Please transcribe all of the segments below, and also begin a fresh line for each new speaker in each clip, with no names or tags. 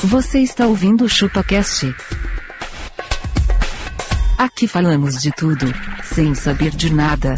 Você está ouvindo o ChupaCast. Aqui falamos de tudo, sem saber de nada.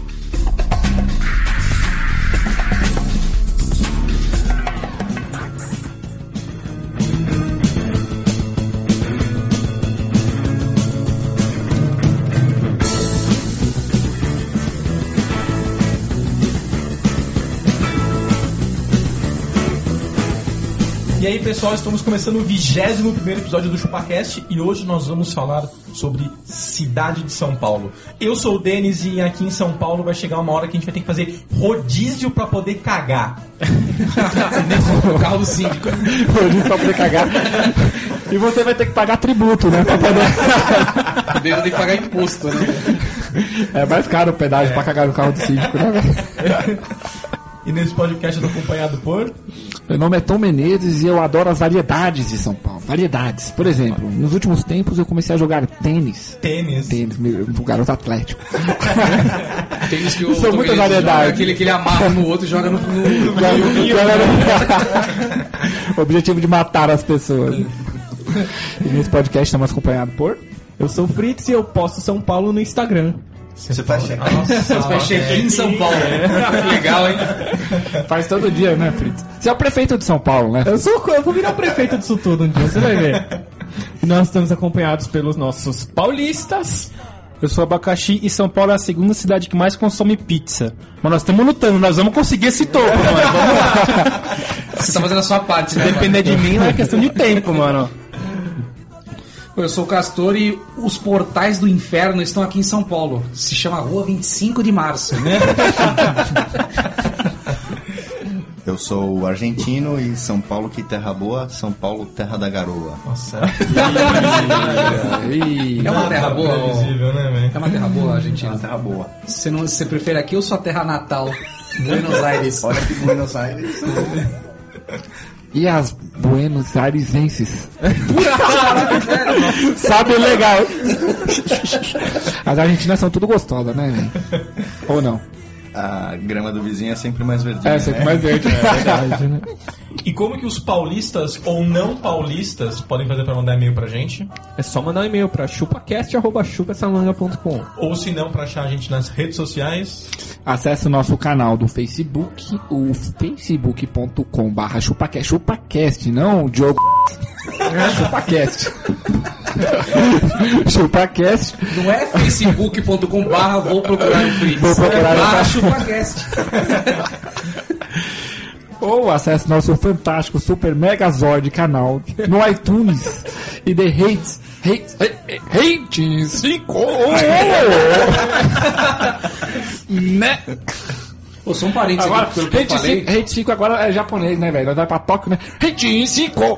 E aí, pessoal, estamos começando o 21º episódio do ChupaCast e hoje nós vamos falar sobre cidade de São Paulo. Eu sou o Denis e aqui em São Paulo vai chegar uma hora que a gente vai ter que fazer rodízio pra poder cagar.
O carro do síndico.
Rodízio pra poder cagar. E você vai ter que pagar tributo, né? Pra poder...
Tem que pagar imposto, né?
É mais caro o pedágio pra cagar no carro do síndico, né, velho?
E nesse podcast eu tô acompanhado por...
Meu nome é Tom Menezes e eu adoro as variedades de São Paulo. Variedades. Por exemplo, nos últimos tempos eu comecei a jogar tênis.
Tênis,
um garoto atlético.
Tênis que o
São muitas variedades.
Aquele que ele amarra no outro e joga no
O objetivo de matar as pessoas. E nesse podcast estamos acompanhados por...
Eu sou o Fritz e eu posto São Paulo no Instagram.
Você faz check-in?
Você faz check-in em São Paulo. Que legal, hein?
Faz todo dia, né, Fritz? Você é o prefeito de São Paulo, né?
Eu vou virar o prefeito disso tudo um dia, você vai ver. E nós estamos acompanhados pelos nossos paulistas.
Eu sou Abacaxi e São Paulo é a segunda cidade que mais consome pizza. Mas nós estamos lutando, nós vamos conseguir esse topo, mano. Vamos lá.
Você tá fazendo a sua parte,
Se
né?
depender de mim, não é questão de tempo, mano.
Eu sou o Castor e os portais do inferno estão aqui em São Paulo. Se chama Rua 25 de Março, né?
Eu sou o argentino e São Paulo que terra boa, São Paulo terra da garoa.
Nossa.
É uma terra boa,
previsível, né, velho?
É uma terra boa, Argentina.
É uma terra boa.
Você prefere aqui ou sua terra natal? Buenos Aires.
Olha que Buenos Aires.
E as Buenos Airesenses. Sabe legal. As argentinas são tudo gostosas, né, velho? Ou não?
A grama do vizinho é sempre mais verdinha.
É, sempre mais verde. É verdade, né?
E como que os paulistas ou não paulistas podem fazer pra mandar e-mail pra gente?
É só mandar um e-mail para chupacast@chupasamanga.com.
Ou se não, pra achar a gente nas redes sociais.
Acesse o nosso canal do Facebook, o facebook.com/chupacast. Chupacast, não o Diogo. Chupacast. Chupacast.
Não é facebook.com/vou procurar o Fritz.
Vou procurar
o ChupaCast.
Ou acesse nosso fantástico Super Megazord canal no iTunes e dê Hate 5. Né?
Pô, só um parênteses
Agora,
aqui, pelo que eu falei.
Hate 5 agora é japonês, né, velho? Nós vai pra Tóquio, né? Hate 5.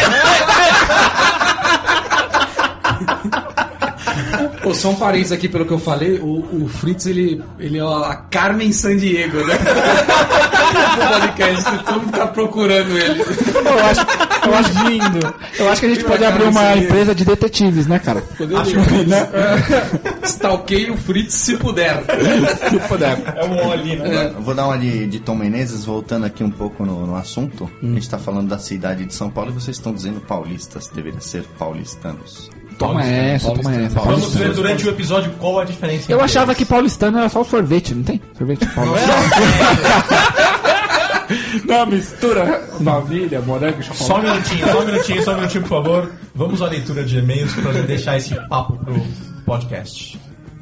Pô, só um parênteses aqui pelo que eu falei, o Fritz, ele é a Carmen Sandiego, né? O podcast, todo mundo tá procurando ele.
Eu acho lindo. Eu acho que a gente pode abrir uma empresa de detetives, né, cara?
Né? Stalkeie o Fritz se puder.
Se puder.
É um oli, né?
Eu vou dar uma de Tom Menezes, voltando aqui um pouco no assunto. A gente tá falando da cidade de São Paulo e vocês estão dizendo paulistas, deveria ser paulistanos.
Toma essa.
Vamos ver durante o episódio qual a diferença.
Eu achava que paulistano era só o sorvete, não tem? Sorvete paulistano. Não, mistura baunilha, morango, chocolate.
Só um minutinho, por favor. Vamos à leitura de e-mails pra deixar esse papo pro podcast.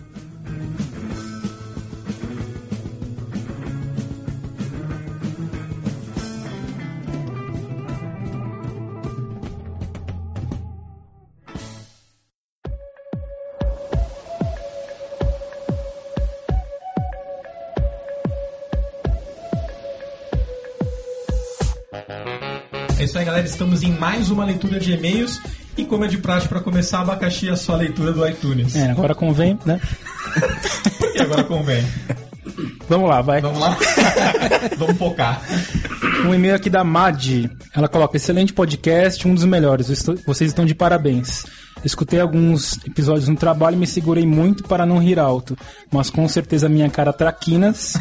É isso aí, galera, estamos em mais uma leitura de e-mails e como é de praxe para começar, Abacaxi, a sua leitura do iTunes.
É, agora convém, né?
E agora convém.
Vamos lá, vai.
Vamos lá? Vamos focar.
Um e-mail aqui da Madi. Ela coloca: excelente podcast, um dos melhores. Vocês estão de parabéns. Escutei alguns episódios no trabalho e me segurei muito para não rir alto. Mas com certeza minha cara traquinas.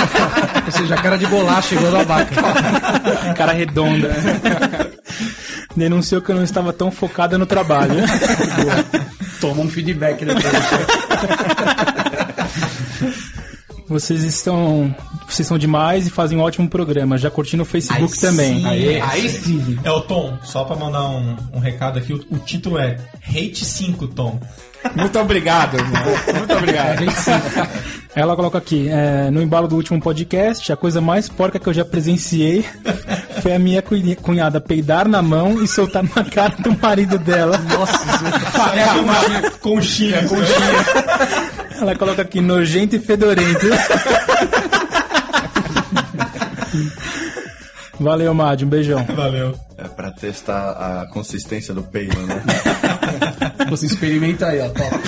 Ou seja, a cara de bolacha igual da vaca.
Cara redonda. denunciou que eu não estava tão focada no trabalho.
Toma um feedback depois.
Vocês são demais e fazem um ótimo programa. Já curti no Facebook
Aí
também.
sim,
Aí sim.
É o Tom, só pra mandar um recado aqui, o título é Hate 5, Tom.
Muito obrigado, irmão. Muito obrigado.
Ela coloca aqui, no embalo do último podcast, a coisa mais porca que eu já presenciei foi a minha cunhada peidar na mão e soltar na cara do marido dela. Nossa,
Conchinha.
ela coloca aqui, nojento e fedorento. Valeu, Madi, um beijão.
Valeu.
É pra testar a consistência do peido, né?
Você experimenta aí, ó. Top.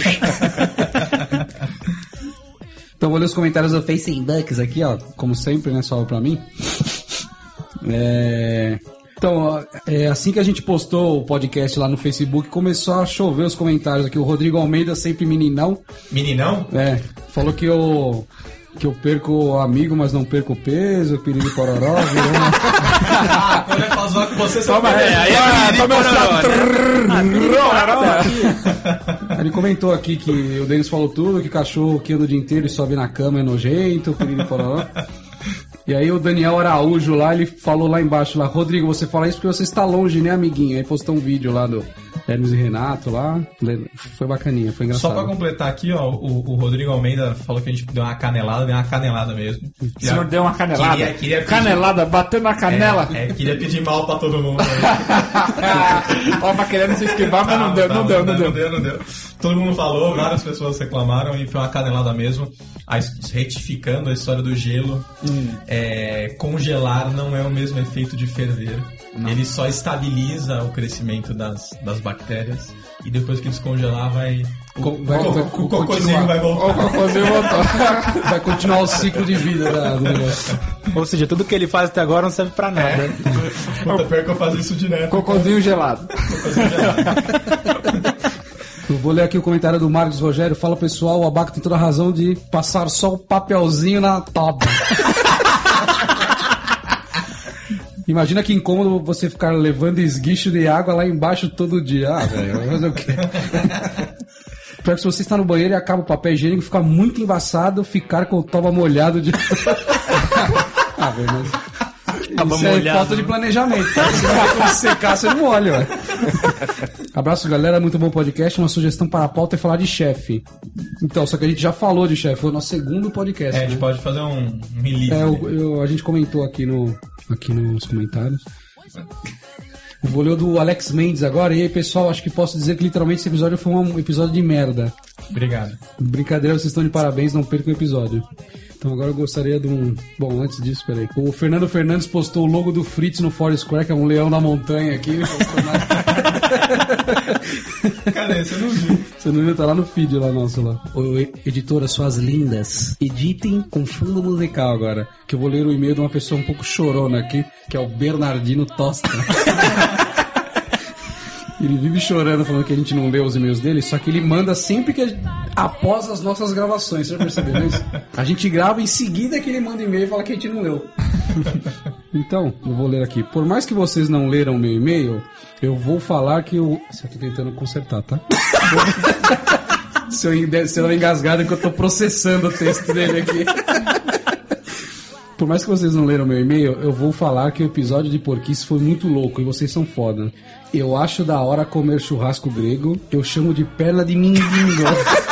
Então vou ler os comentários do Facebook aqui, ó. Como sempre, né? Só pra mim. Então, assim que a gente postou o podcast lá no Facebook, começou a chover os comentários aqui. O Rodrigo Almeida, sempre meninão.
Meninão?
Falou que eu perco amigo, mas não perco peso, piriri pororó, virou uma...
Quando é pra zoar com você, você
Toma, aí
Ele comentou aqui que o Denis falou tudo, que cachorro que anda o dia inteiro e sobe na cama é nojento, piriri pororó. E aí o Daniel Araújo lá, ele falou lá embaixo, lá, Rodrigo, você fala isso porque você está longe, né, amiguinho? Aí postou um vídeo lá do Hermes e Renato lá, foi bacaninha, foi engraçado.
Só pra completar aqui, ó, o Rodrigo Almeida falou que a gente deu uma canelada mesmo.
O senhor deu uma canelada?
Queria pedir...
Canelada, bateu na canela?
Queria pedir mal pra todo mundo.
Tava querendo se esquivar, mas não deu.
Todo mundo falou, várias pessoas reclamaram e foi uma canelada mesmo. Retificando a história do gelo, congelar não é o mesmo efeito de ferver. Não. Ele só estabiliza o crescimento das bactérias e depois que descongelar o cocôzinho vai voltar.
O cocôzinho voltou.
Vai continuar o ciclo de vida do negócio.
Ou seja, tudo que ele faz até agora não serve pra nada.
Puta, pior que eu faço isso direto.
Cocôzinho gelado.
Eu vou ler aqui o comentário do Marcos Rogério. Fala, pessoal, o Abaca tem toda a razão de passar só o papelzinho na tábua. Imagina que incômodo você ficar levando esguicho de água lá embaixo todo dia. Ah, velho, vai fazer o quê? Pior que se você está no banheiro e acaba o papel higiênico, fica muito embaçado ficar com o toba molhado de... Ah, velho, mas... Isso é falta de planejamento. Cara. Se não vai secar, você não olha, velho. Abraço, galera. Muito bom podcast. Uma sugestão para a pauta é falar de chefe. Então, só que a gente já falou de chefe. Foi o nosso segundo podcast.
A gente pode fazer um release.
A gente comentou aqui nos comentários. Eu vou ler o do Alex Mendes agora. E aí, pessoal, acho que posso dizer que literalmente esse episódio foi um episódio de merda.
Obrigado.
Brincadeira, vocês estão de parabéns. Não percam o episódio. Então agora eu gostaria de um... Bom, antes disso, peraí. O Fernando Fernandes postou o logo do Fritz no Foursquare, que é um leão na montanha aqui. Ele postou mais...
Cadê? Você não viu?
Você não viu? Tá lá no feed lá nosso lá. Ô, editora, suas lindas, editem com fundo musical agora. Que eu vou ler o e-mail de uma pessoa um pouco chorona aqui, que é o Bernardino Tosta. Ele vive chorando, falando que a gente não lê os e-mails dele, só que ele manda sempre após as nossas gravações. Você já percebeu isso? A gente grava em seguida que ele manda e-mail e fala que a gente não leu. Então, eu vou ler aqui. Por mais que vocês não leram meu e-mail, eu vou falar que eu... Eu tô tentando consertar, tá? Se eu der engasgado é que eu tô processando o texto dele aqui. Por mais que vocês não leram meu e-mail, eu vou falar que o episódio de Porquice foi muito louco e vocês são foda. Eu acho da hora comer churrasco grego, eu chamo de perna de mindingo.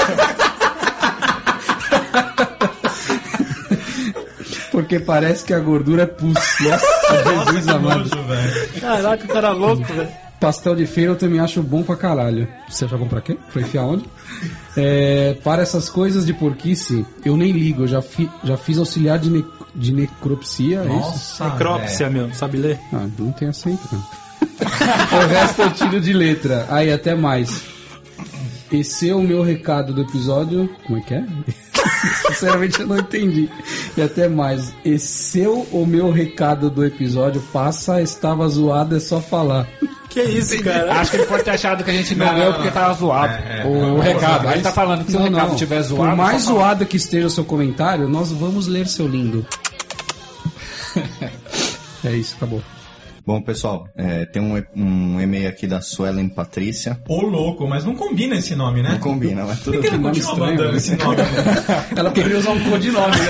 Porque parece que a gordura é pus. Nossa, Jesus amado.
Caraca, o cara é louco, velho.
Pastel de feira eu também acho bom pra caralho. Você vai comprar quê? Pra enfiar onde? Para essas coisas de porquice, eu nem ligo. Eu já fiz auxiliar de necropsia.
Nossa,
é isso? Necrópsia, meu. Sabe ler?
Ah, não tem acento, cara. O resto eu tiro de letra. Aí, até mais. Esse é o meu recado do episódio. Como é que é? Sinceramente eu não entendi. E até mais. Esse é o meu recado do episódio. Passa, estava zoado, é só falar.
Que isso, cara?
Acho que ele pode ter achado que a gente não leu porque tava zoado. O recado. Aí tá falando que se o recado estiver zoado.
Por mais zoado que esteja o seu comentário, nós vamos ler, seu lindo. É isso, acabou.
Bom, pessoal, tem um e-mail aqui da Suelen Patrícia.
Ô, louco, mas não combina esse nome, né?
Não combina, mas tudo
Por que ele
bem.
continua mandando esse nome?
Ela queria usar um codinome, né?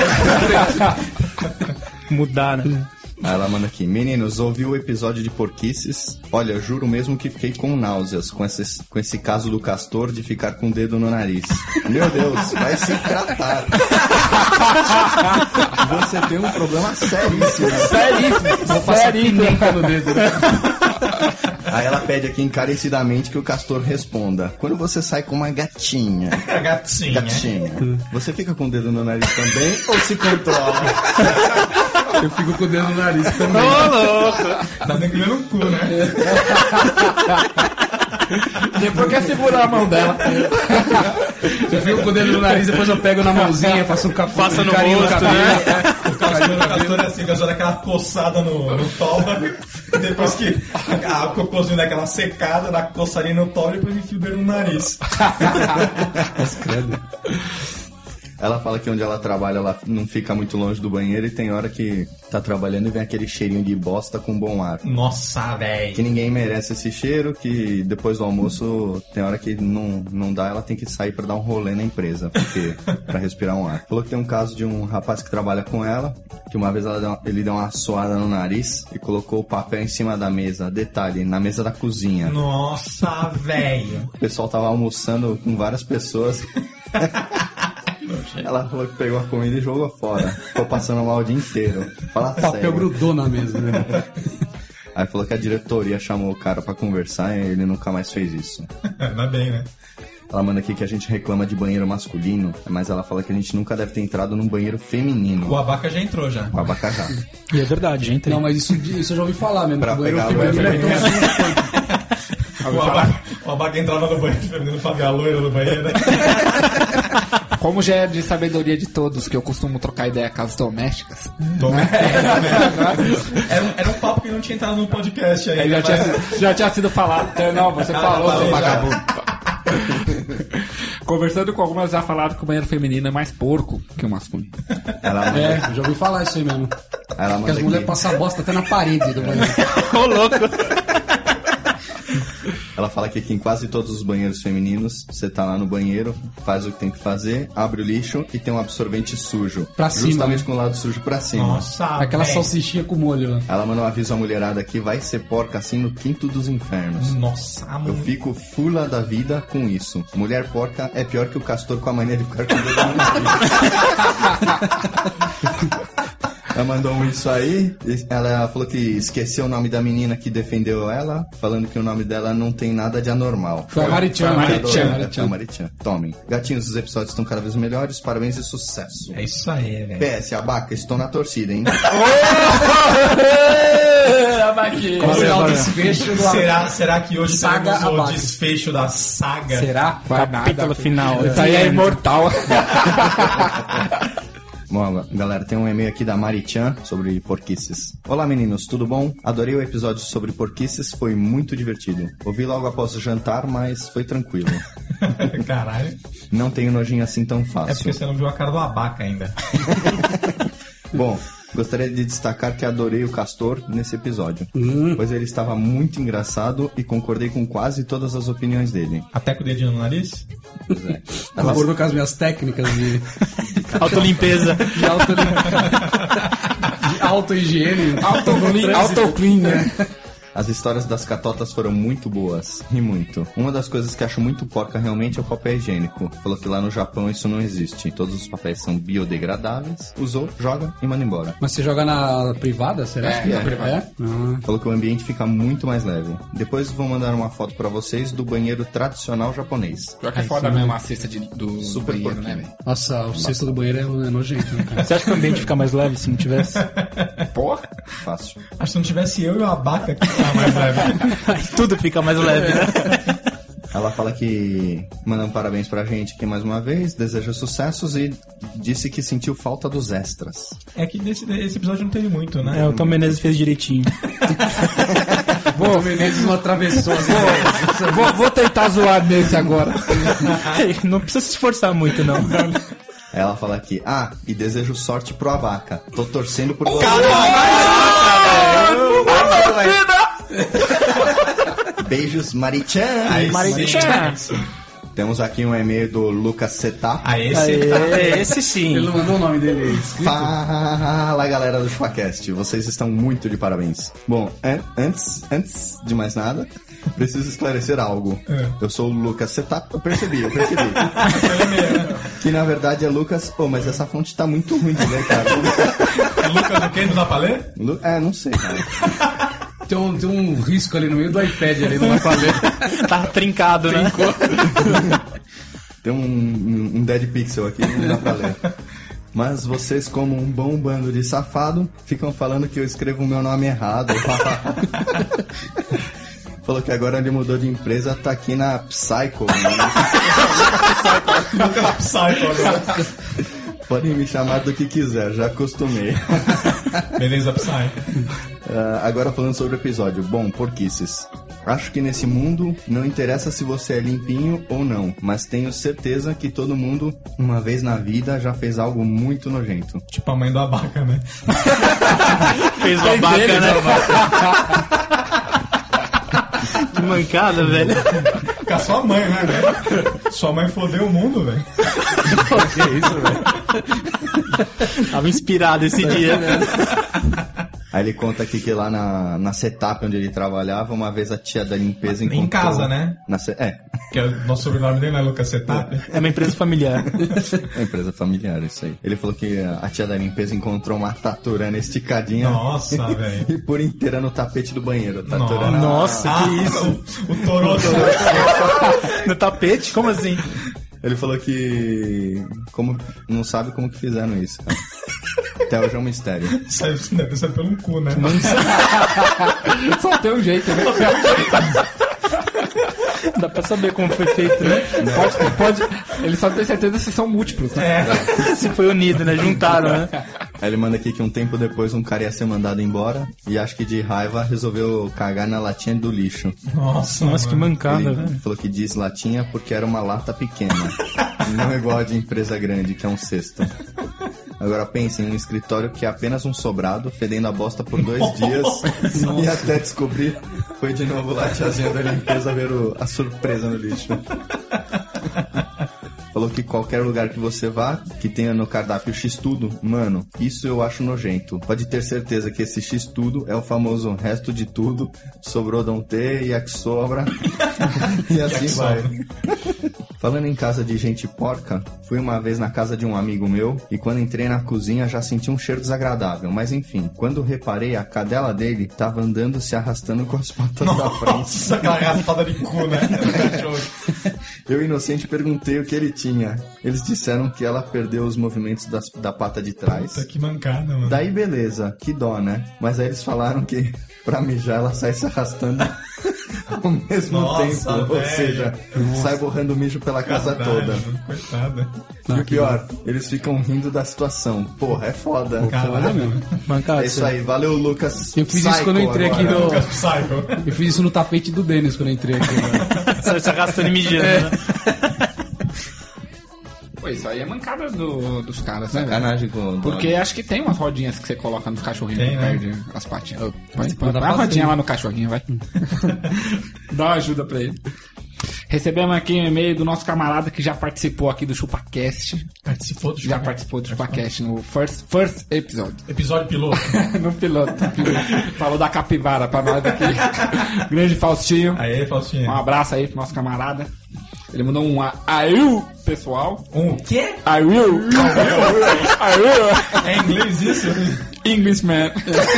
Mudar, né?
Aí ela manda aqui: meninos, ouvi o episódio de Porquices. Olha, juro mesmo que fiquei com náuseas com esse caso do Castor de ficar com o dedo no nariz. Meu Deus, vai se tratar. Você tem um problema seríssimo.
Vou passar pimenta no dedo.
Aí ela pede aqui encarecidamente que o Castor responda: quando você sai com uma gatinha,
Gatinha.
você fica com o dedo no nariz também ou se controla?
Eu fico com o dedo no nariz também.
Ainda bem que no cu, né?
Depois quer segurar a mão dela.
Eu fico com o dedo no nariz, depois eu pego na mãozinha, faço um
Passa no
carinho
rosto,
no cabelo.
O Castor é assim, o Castor dá aquela coçada no toba. Depois que a cocôzinho dá aquela secada, dá coçadinha no toba e depois enfia o dedo no nariz.
Ela fala que onde ela trabalha, ela não fica muito longe do banheiro e tem hora que tá trabalhando e vem aquele cheirinho de bosta com bom ar.
Nossa, velho.
Que ninguém merece esse cheiro, que depois do almoço tem hora que não dá, ela tem que sair pra dar um rolê na empresa, porque pra respirar um ar. Falou que tem um caso de um rapaz que trabalha com ela, que uma vez ele deu uma suada no nariz e colocou o papel em cima da mesa. Detalhe, na mesa da cozinha.
Nossa, velho.
O pessoal tava almoçando com várias pessoas. Ela falou que pegou a comida e jogou fora. Ficou passando mal o dia inteiro. Fala
O papel
sério.
grudou na mesa, né?
Aí falou que a diretoria chamou o cara pra conversar e ele nunca mais fez isso.
Ainda bem, né?
Ela manda aqui que a gente reclama de banheiro masculino, mas ela fala que a gente nunca deve ter entrado num banheiro feminino.
O Abaca já entrou já.
O abacajá.
E é verdade, gente.
Não, mas isso eu já ouvi falar mesmo.
Pra
que o banheiro
pegar a
feminino é tão
mulher
O Abaca entrava no banheiro feminino pra ver a loira no banheiro.
Como já é de sabedoria de todos que eu costumo trocar ideia com as domésticas.
Era um papo que não tinha entrado no podcast aí.
Já tinha sido falado. Não, você falou, seu vagabundo. Conversando com algumas, já falaram que o banheiro feminino é mais porco que o masculino.
Ela manda,
É, eu já ouvi falar isso aí mesmo.
ela
Porque
manda
as mulheres
aqui,
passam bosta até na parede do banheiro.
Ô, louco.
ela fala que aqui em quase todos os banheiros femininos, você tá lá no banheiro, faz o que tem que fazer, abre o lixo e tem um absorvente sujo.
Pra cima,
Justamente
né?
com o lado sujo pra cima.
Nossa,
Aquela
velho.
salsichinha com molho lá.
Ela manda um aviso à mulherada aqui: vai ser porca assim no quinto dos infernos.
Nossa,
Eu
mano.
fico fula da vida com isso. Mulher porca é pior que o Castor com a mania de ficar com o dedo no nariz. Ela mandou um isso aí. Ela falou que esqueceu o nome da menina que defendeu ela, falando que o nome dela não tem nada de anormal.
Foi a Marichan.
Foi a Marichan. Tomem. Gatinhos, os episódios estão cada vez melhores. Parabéns e sucesso.
É isso aí, velho.
PS, Abaca, estou na torcida, hein?
Qual será o desfecho do
Será que hoje
Saga
teremos o
Abaca.
desfecho da saga?
Será?
Capítulo final.
Isso aí é imortal.
Bom, galera, tem um e-mail aqui da Marichan sobre porquices. Olá, meninos, tudo bom? Adorei o episódio sobre porquices, foi muito divertido. Ouvi logo após o jantar, mas foi tranquilo.
Caralho.
Não tenho nojinho assim tão
É porque
fácil.
você não viu a cara do Abaca ainda.
Bom, gostaria de destacar que adorei o Castor nesse episódio, pois ele estava muito engraçado e concordei com quase todas as opiniões dele.
Até com o dedinho no nariz?
Pois é.
Acordou com as minhas técnicas de
Autolimpeza.
auto-higiene.
Autoclean, né?
As histórias das catotas foram muito boas, ri muito. Uma das coisas que acho muito porca realmente é o papel higiênico. Falou que lá no Japão isso não existe. Todos os papéis são biodegradáveis. Usou, joga e manda embora.
Mas você joga na privada, será?
É, na privada.
É? Ah.
Falou que o ambiente fica muito mais leve. Depois vou mandar uma foto pra vocês do banheiro tradicional japonês.
Pior que é foda mesmo a cesta do
Super
banheiro,
porquinho.
né, velho?
Nossa, o cesto do banheiro é nojento, né, cara?
Você acha que o ambiente fica mais leve se não tivesse?
Porra.
Fácil.
Acho que se não tivesse eu e o Abaca aqui, tá mais leve.
Tudo fica mais leve, né?
Ela fala que manda um parabéns pra gente aqui mais uma vez, deseja sucessos e disse que sentiu falta dos extras.
É que esse episódio não teve muito, né?
É, o Tom Menezes fez direitinho.
O Menezes não atravessou as
Vou tentar zoar nesse agora.
Não precisa se esforçar muito, não.
Aí ela fala aqui: e desejo sorte pro Abaca. Tô torcendo por você.
Vida!
Beijos, Marichan.
Aí,
Marichan.
Temos aqui um e-mail do Lucas Setá.
Esse sim.
Ele não mandou o nome dele.
Fala, galera do ChupaCast. Vocês estão muito de parabéns. Bom, antes de mais nada, preciso esclarecer algo. Eu sou o Lucas Setá. Eu percebi. Que na verdade é Lucas... Pô, mas essa fonte tá muito ruim de ler, cara.
É Lucas do quê? Não dá pra ler?
Não sei, cara.
Tem um risco ali no meio do iPad, ali, não vai pra ler.
Tá trincado, né?
Tem um dead pixel aqui, não dá pra ler. Mas vocês, como um bom bando de safado, ficam falando que eu escrevo o meu nome errado. Falou que agora ele mudou de empresa, tá aqui na Psycho.
Psycho agora.
Podem me chamar do que quiser, já acostumei.
Beleza, Psy.
Agora falando sobre o episódio. Bom, porquices. Acho que nesse mundo não interessa se você é limpinho ou não, mas tenho certeza que todo mundo, uma vez na vida, já fez algo muito nojento.
Tipo a mãe do Abaca, né?
Fez uma vaca, né? Que mancada, velho.
Com a sua mãe, né, velho? Sua mãe fodeu o mundo, velho.
Que isso, velho? Tava inspirado esse dia, né?
Aí ele conta aqui que lá na Setup, onde ele trabalhava, uma vez a tia da limpeza encontrou...
Em casa, né?
Que
é o nosso sobrenome dele, não é Lucas Setap?
É uma empresa familiar.
É uma empresa familiar, isso aí. Ele falou que a tia da limpeza encontrou uma taturana esticadinha.
Nossa, velho.
E por inteira no tapete do banheiro. Taturana.
Nossa, que isso?
O Toroto.
No tapete? Como assim?
Ele falou que não sabe como que fizeram isso, cara. Até hoje é um mistério.
Deve ser pelo cu, né?
Só tem um jeito, né?
Dá pra saber como foi feito, né?
Pode. Ele só tem certeza se são múltiplos, né?
Se foi unido, né? Juntaram, né?
Aí ele manda aqui que um tempo depois um cara ia ser mandado embora e acho que de raiva resolveu cagar na latinha do lixo.
Nossa, que mancada,
Ele
velho.
falou que diz latinha porque era uma lata pequena. Não é igual a de empresa grande, que é um cesto. Agora pense em um escritório que é apenas um sobrado, fedendo a bosta por 2 dias. E até descobrir, foi de novo lá a tiazinha da limpeza ver a surpresa no lixo. Falou que qualquer lugar que você vá, que tenha no cardápio X-Tudo, mano, isso eu acho nojento. Pode ter certeza que esse X-Tudo é o famoso resto de tudo, sobrou não ter e a que sobra. E assim vai. Falando em casa de gente porca, fui uma vez na casa de um amigo meu e quando entrei na cozinha já senti um cheiro desagradável. Mas enfim, quando reparei, a cadela dele tava andando se arrastando com as patas da frente.
Nossa, aquela raspada de cu, né?
Eu, inocente, perguntei o que ele tinha. Eles disseram que ela perdeu os movimentos da pata de trás.
Puta, que mancada, mano.
Daí beleza, que dó, né? Mas aí eles falaram que pra mijar ela sai se arrastando ao mesmo tempo. Ou seja, sai borrando mijo pela casa toda.
Coitada.
E o pior, eles ficam rindo da situação. Porra, é foda.
Caralho, mesmo.
Mancada.
É isso aí, valeu, Lucas.
Eu fiz isso quando eu entrei aqui no...
Lucas Psycho.
Eu fiz isso no tapete do Denis quando eu entrei aqui. Né?
Sai se arrastando e mijando, né?
Pô, isso aí é mancada dos caras, né?
Sacanagem com...
Porque acho que tem umas rodinhas que você coloca nos cachorrinhos
Tem,
que
né?
perde as patinhas. Põe
dá
a
pra
rodinha
ser.
lá no cachorrinho, vai. Dá uma ajuda pra ele. Recebemos aqui um e-mail do nosso camarada que já participou aqui do ChupaCast.
Participou do
Já participou do ChupaCast no first episode.
Episódio piloto.
No piloto. Falou da capivara pra nós aqui. Grande Faustinho.
Aí, Faustinho.
Um abraço aí pro nosso camarada. Ele mandou um aiu, pessoal.
Um quê?
Aiu.
É em inglês isso?
Englishman.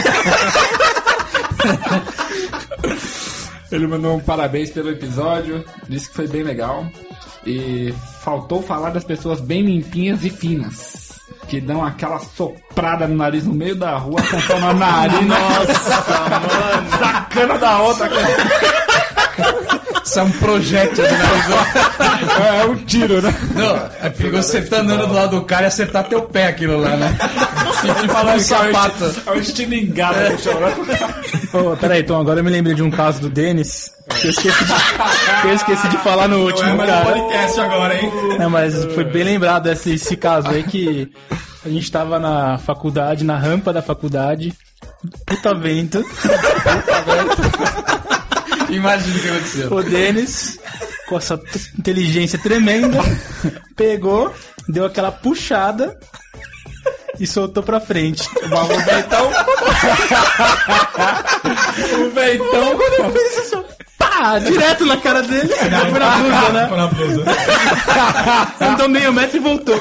Ele mandou um parabéns pelo episódio. Disse que foi bem legal. E faltou falar das pessoas bem limpinhas e finas. Que dão aquela soprada no nariz no meio da rua, apontando a nariz. Nossa, mano. Sacana da outra.
Isso é um projétil de nariz.
É um tiro, né?
Não, é perigoso você tá andando do lado do cara e acertar teu pé aquilo lá, né? E falar um sapato.
É um estilingado no chão, né?
Oh, peraí, então agora eu me lembrei de um caso do Denis que eu esqueci de falar no último,
Não é mais um
cara.
podcast agora, hein?
Não, mas foi bem lembrado esse caso aí que a gente tava na faculdade, na rampa da faculdade, puta vento.
Imagina o que aconteceu.
O Denis, com essa inteligência tremenda, pegou, deu aquela puxada e soltou pra frente.
O Beitão. O Beitão.
Quando ele fez isso, pá, direto na cara dele. Foi na blusa, né?
Foi na blusa.
Andou meio metro e voltou.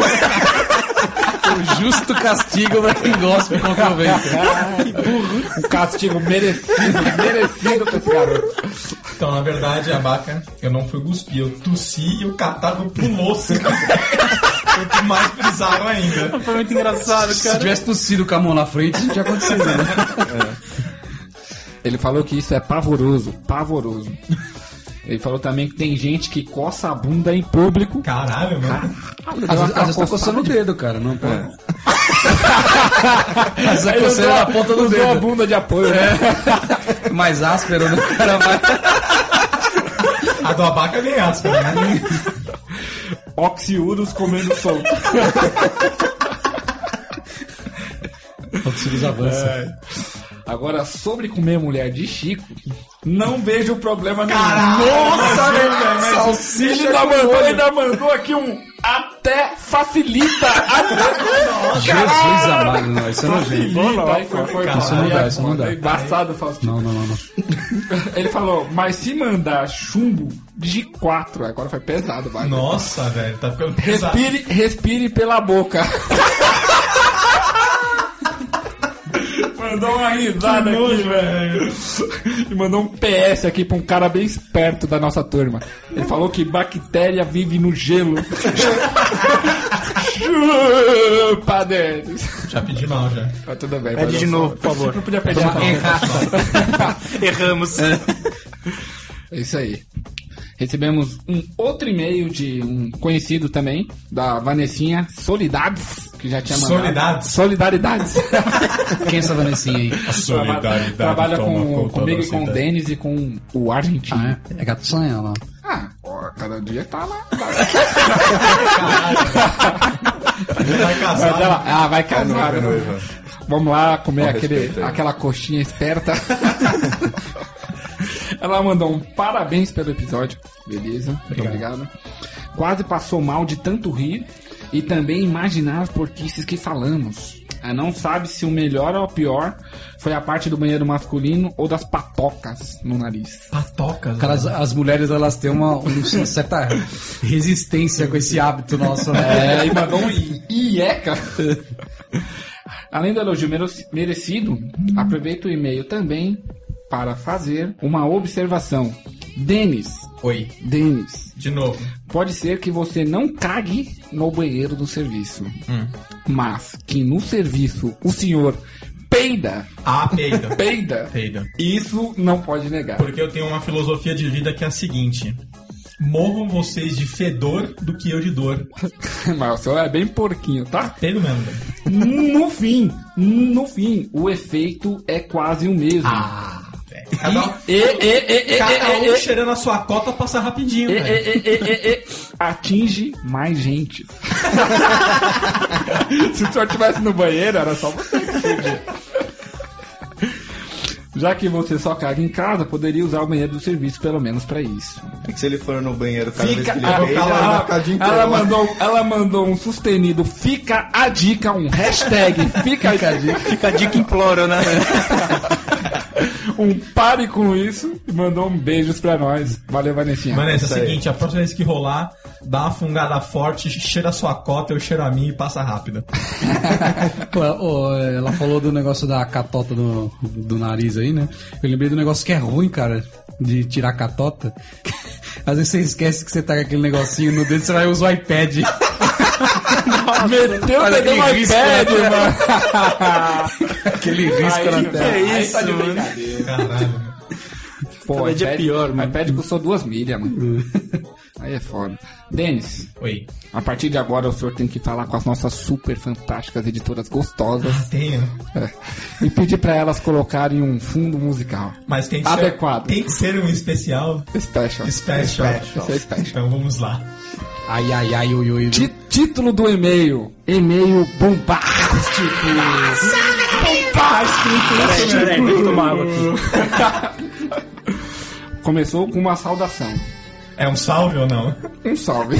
O justo castigo pra quem gosta de contra-vento.
Um castigo merecido pra esse garoto.
Então, na verdade, Abaca, eu não fui cuspir, eu tossi e o catarro pulou. Foi mais bizarro ainda.
Foi muito engraçado,
Se
cara.
tivesse tossido com a mão na frente, isso não tinha acontecido, né?
Ele falou que isso é pavoroso. Ele falou também que tem gente que coça a bunda em público.
Caralho, mano.
Às vezes tá coçando o dedo, cara, não pode. Às vezes tá coçando na ponta do
Usou a
dedo.
bunda de apoio, né?
Mais áspero, né? O cara vai...
A do Abaca é bem áspera, né?
Oxiurus comendo solto.
Oxiurus avança.
Agora, sobre comer mulher de Chico, não vejo problema nenhum.
Nossa, velho!
Ele ainda mandou aqui um até facilita.
Jesus amado, não, isso é nojento. Isso não dá.
Embaçado, Faustino.
Não.
Ele falou, mas se mandar chumbo de 4, agora foi pesado, vai.
Nossa, velho, tá ficando pesado.
Respire pela boca. Mandou uma risada aqui, velho. E mandou um PS aqui pra um cara bem esperto da nossa turma. Ele falou que bactéria vive no gelo. Chupa, Denis.
Já pedi mal, já.
Tá tudo bem.
Pede de novo, por favor.
Não podia pedir
Erramos.
É isso aí. Recebemos um outro e-mail de um conhecido também, da Vanessinha Solidades, que já tinha mandado.
Solidariedades.
Quem é essa Vanessinha aí?
Trabalha comigo e com o Denis e com o argentino.
Ah, é gato sonha ou não?
Cada dia tá lá.
Vai casar.
Vai casar. Vamos lá comer
respeito aí.
aquela coxinha esperta. Ela mandou um parabéns pelo episódio. Beleza, muito obrigado. Quase passou mal de tanto rir e também imaginar as porquices que falamos. Ela não sabe se o melhor ou o pior foi a parte do banheiro masculino ou das patocas no nariz.
Patocas,
Cara, as mulheres, elas têm uma certa resistência com esse hábito nosso, né?
E mandou um ieca. Além do elogio merecido, aproveito o e-mail também para fazer uma observação. Denis,
Oi,
Denis,
de novo.
pode ser que você não cague no banheiro do serviço, mas que no serviço o senhor peida,
Peida.
isso não pode negar.
Porque eu tenho uma filosofia de vida que é a seguinte: morram vocês de fedor do que eu de dor.
Mas o senhor é bem porquinho, tá?
Peido mesmo, velho.
No fim, o efeito é quase o mesmo.
Cada um cheirando a sua cota passa rapidinho, velho.
Atinge mais gente. Se o senhor estivesse no banheiro, era só você que podia. Já que você só caga em casa, poderia usar o banheiro do serviço pelo menos pra isso.
É que se ele for no banheiro cada vez
Fica,
que ele peida, ele vai ficar o dia inteiro.
ela mandou um sustenido. Fica a dica, um hashtag. Fica a dica.
Fica a dica, imploro, né?
Um pare com isso e mandou um beijos pra nós. Valeu, Vanessinha.
Vanessa, é
Isso
o
aí.
seguinte, a próxima vez que rolar, dá uma fungada forte, cheira a sua cota, eu cheiro a minha e passa rápida.
Pô, ela falou do negócio da catota do nariz aí, né? Eu lembrei do negócio que é ruim, cara, de tirar a catota. Às vezes você esquece que você tá com aquele negocinho no dedo, você vai usar o iPad.
Meteu
Olha
pegou
aquele
um
risco
iPad,
na
mano.
Aquele risco na tela.
Aí tá de brincadeira.
Caralho.
Pô,
Cada dia é pior, mano.
O iPad custou 2 milhas, mano. Aí é foda. Denis,
Oi.
a partir de agora o senhor tem que falar com as nossas super fantásticas editoras gostosas
Tenho.
e pedir pra elas colocarem um fundo musical.
Mas tem que
Adequado.
Ser, tem que ser um especial.
Special.
Special.
Esse é special.
Então vamos lá.
Ai, ai, ai, ui, ui.
Título do e-mail. E-mail bombástico.
Peraí, deixa eu tomar água aqui.
começou com uma saudação.
É um salve ou não?
Um salve.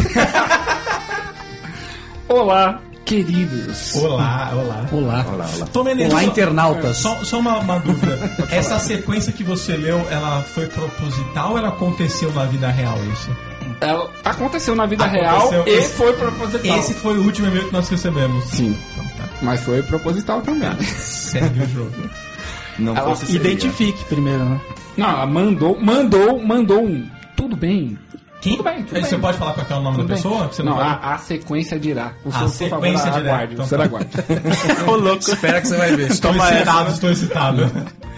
Olá, queridos.
Olá.
Olá.
Olá, olá.
Tom Menezes,
Olá, internautas.
Só uma dúvida. Essa sequência que você leu, ela foi proposital ou ela aconteceu na vida real, isso?
Ela aconteceu na vida
Aconteceu.
real e foi proposital.
Esse foi o último e-mail que nós recebemos.
Sim,
Então, tá.
mas foi proposital também.
Segue o jogo.
Não
Ela
fosse seria.
Identifique primeiro, né?
Não, ela mandou um. Tudo bem.
Quem?
Tudo bem, tudo
Você
bem.
pode falar qual que é o nome
Tudo
da
bem.
pessoa? Que você
Não,
vai-
a sequência dirá. O
A
senhor, por
sequência
favor,
dirá.
aguarde.
Então
O senhor
tá.
aguarde.
Ô, louco.
Espera que você vai ver.
Estou excitado.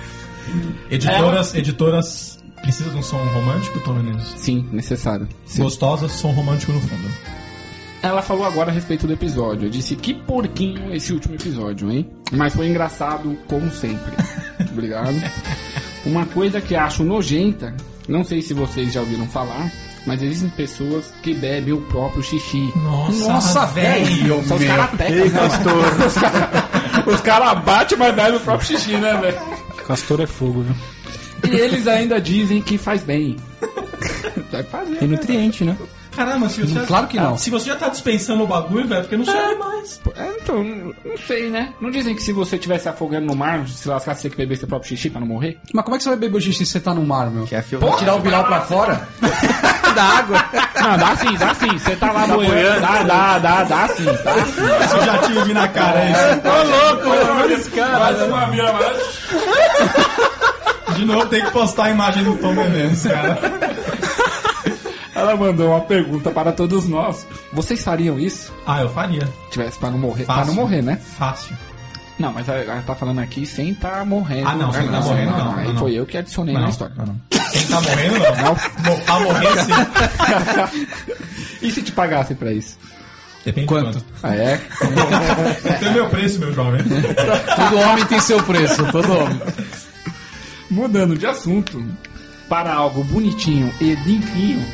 Editoras precisam de um som romântico, Tom Menezes?
Sim, necessário. Sim.
Gostosas, som romântico no fundo.
Ela falou agora a respeito do episódio. Eu disse que porquinho esse último episódio, hein? Mas foi engraçado como sempre. Obrigado. Uma coisa que acho nojenta, não sei se vocês já ouviram falar, mas existem pessoas que bebem o próprio xixi.
Nossa, velho!
São os karatecas, né? Os caras batem, mas bebem o próprio xixi, né, velho?
Castor é fogo, viu?
E eles ainda dizem que faz bem. Vai fazer.
Tem nutriente, né?
Caramba, se você
Claro que não.
Se você já tá dispensando o bagulho, velho, porque não serve mais.
Então, não sei, né? Não dizem que se você estivesse afogando no mar, se lascasse, você que beber seu próprio xixi pra não morrer?
Mas como é que você vai beber o xixi se você tá no mar, meu?
Que é fio
Pode tirar o viral pra fora? Da água?
Não, dá sim. Você tá lá boiando. Dá sim.
Isso eu já tive na cara, é isso.
Ô, louco,
Faz uma mira mais.
De novo, tem que postar a imagem do Tom Menezes, cara.
Ela mandou uma pergunta para todos nós. Vocês fariam isso?
Ah, eu faria.
Se tivesse pra não morrer.
Fácil.
Pra não morrer, né?
Fácil.
Não, mas ela tá falando aqui sem tá morrendo.
Ah, não, sem tá morrendo, não.
Aí
Não.
foi eu que adicionei na história.
Não. Quem tá morrendo, não. Tá morrendo, sim.
E se te pagassem pra isso?
Depende
Quanto?
de quanto.
Ah, é?
Tem o meu preço, meu jovem.
Todo homem tem seu preço, todo homem.
Mudando de assunto para algo bonitinho e limpinho.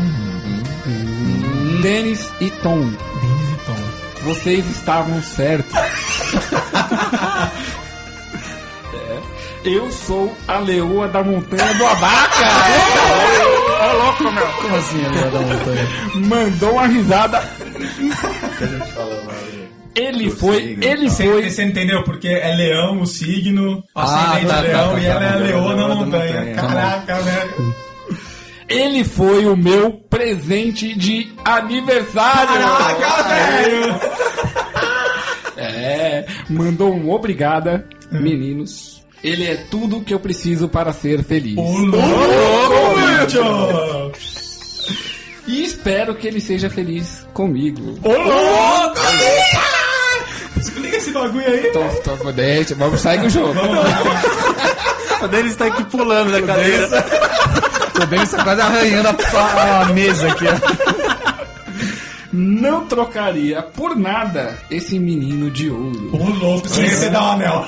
Denis e Tom,
Denis e Tom.
vocês estavam certos. Eu sou a leoa da montanha do Abaca. Ô, louco, meu.
Como assim, a Leoa da Montanha?
Mandou uma risada.
que a gente falou, mano.
Ele foi.
Você entendeu? Porque é leão o signo,
Ah,
ascendente
tá,
leão,
tá,
e
tá,
ela é a
tá,
leoa na
da
montanha.
montanha.
Caraca, velho.
Ele foi o meu presente de aniversário.
Caraca, velho.
É, mandou um obrigada, meninos. Ele é tudo que eu preciso para ser feliz.
Ô, louco, bicho.
E espero que ele seja feliz comigo.
Ô, louco. Explica esse bagulho aí.
Deixa, vamos sair do jogo.
O Denis tá aqui pulando da cadeira.
O Denis tá quase arranhando a mesa aqui, ó.
Não trocaria por nada esse menino de ouro.
Ô, louco, sem você dar um anel.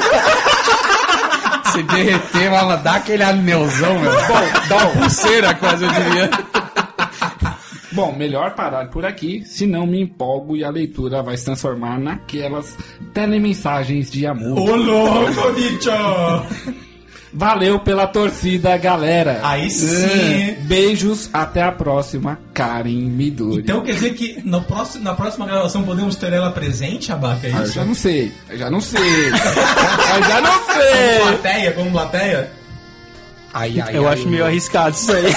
Se derreter, vai dar aquele anelzão, meu. Bom, dá uma pulseira quase, eu diria.
Bom, melhor parar por aqui, senão me empolgo e a leitura vai se transformar naquelas telemensagens de amor.
Ô, louco, bicho.
Valeu pela torcida, galera.
Aí sim.
Beijos, até a próxima, Karen Midori.
Então quer dizer que na próxima gravação podemos ter ela presente, Abaca? É
Eu
isso?
já não sei.
Como plateia?
Eu acho meio arriscado isso aí.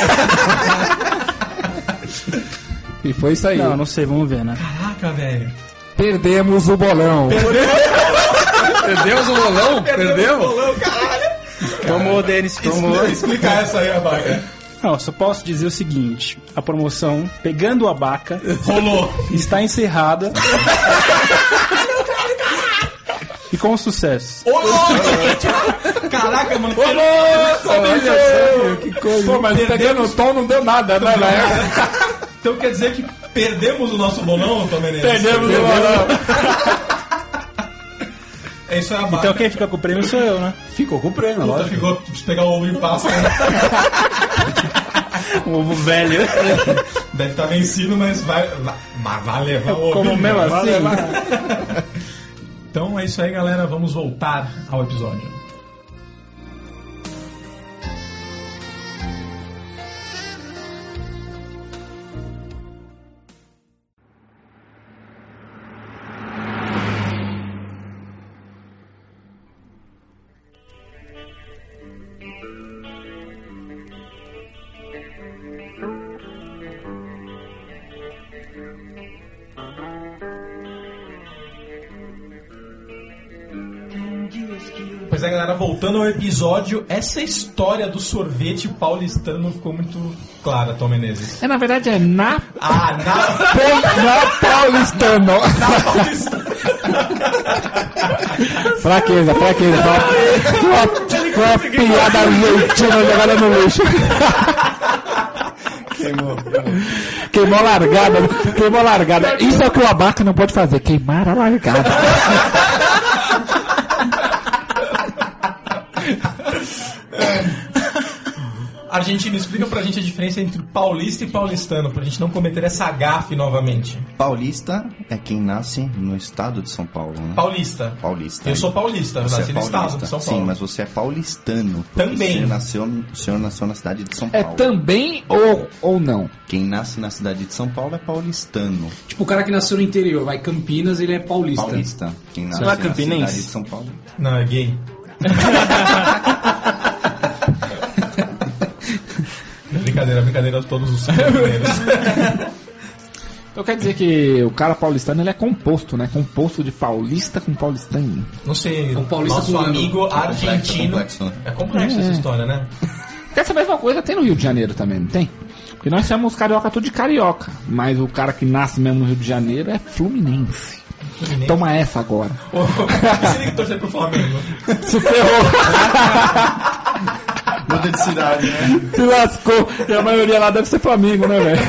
E foi isso aí.
Não sei, vamos ver, né?
Caraca, velho.
Perdemos o bolão.
Perdemos o bolão? Perdemos?
Bolão, caralho.
Tomou, Denis, tomou.
Explica essa aí, Abaca.
Não, só posso dizer o seguinte: a promoção Pegando o Abaca
Rolou.
está encerrada. E com sucesso.
Ô, louco. Caraca, mano. Ô,
Olha só, que coisa. Pô, mas pegando o tom não deu nada, né?
Então quer dizer que perdemos o nosso bolão, Tom Menezes?
Perdemos o bolão.
É isso aí, Abaca.
Então quem fica com o prêmio sou eu, né?
Ficou com o prêmio,
Puta,
lógico.
ficou se pegar o ovo em pasta.
O ovo velho.
Deve estar vencido, mas vai levar o ovo.
Como mesmo
Vai
assim?
levar. Então é isso aí, galera. Vamos voltar ao episódio. Pois é, galera, voltando ao episódio, essa história do sorvete paulistano não ficou muito clara, Tom Menezes.
Na verdade é na
Na
paulistano.
paulistana.
Fraqueza. Uma piada argentina jogada no lixo. Queimou a largada. Isso é o que o Abaca não pode fazer, queimar a largada.
Argentino, explica pra gente a diferença entre paulista e paulistano, pra gente não cometer essa gafe novamente.
Paulista é quem nasce no estado de São Paulo, né?
Paulista.
Paulista.
Eu sou paulista, eu
Você
nasci
é
no estado
paulista.
de São Paulo.
Sim, mas você é paulistano.
Também.
O senhor nasceu na cidade de São
É
Paulo.
também ou não?
Quem nasce na cidade de São Paulo é paulistano.
Tipo, o cara que nasceu no interior, vai Campinas, ele é paulista.
Paulista. Quem nasce
não é
na
campinense?
cidade de São Paulo.
Não, é gay. Brincadeira, todos os brasileiros.
Então quer dizer que o cara paulistano ele é composto, né? Composto de paulista com paulistano.
Não sei,
Um paulista
nosso
com
amigo
complexo,
argentino.
complexo, né?
É complexo essa história, né?
Porque essa mesma coisa tem no Rio de Janeiro também, não tem? Porque nós chamamos carioca tudo de carioca, mas o cara que nasce mesmo no Rio de Janeiro é fluminense. Toma essa agora.
Você tem que torcer pro Flamengo.
Se ferrou.
Muda de cidade, né?
Se lascou. E a maioria lá deve ser Flamengo, né, velho?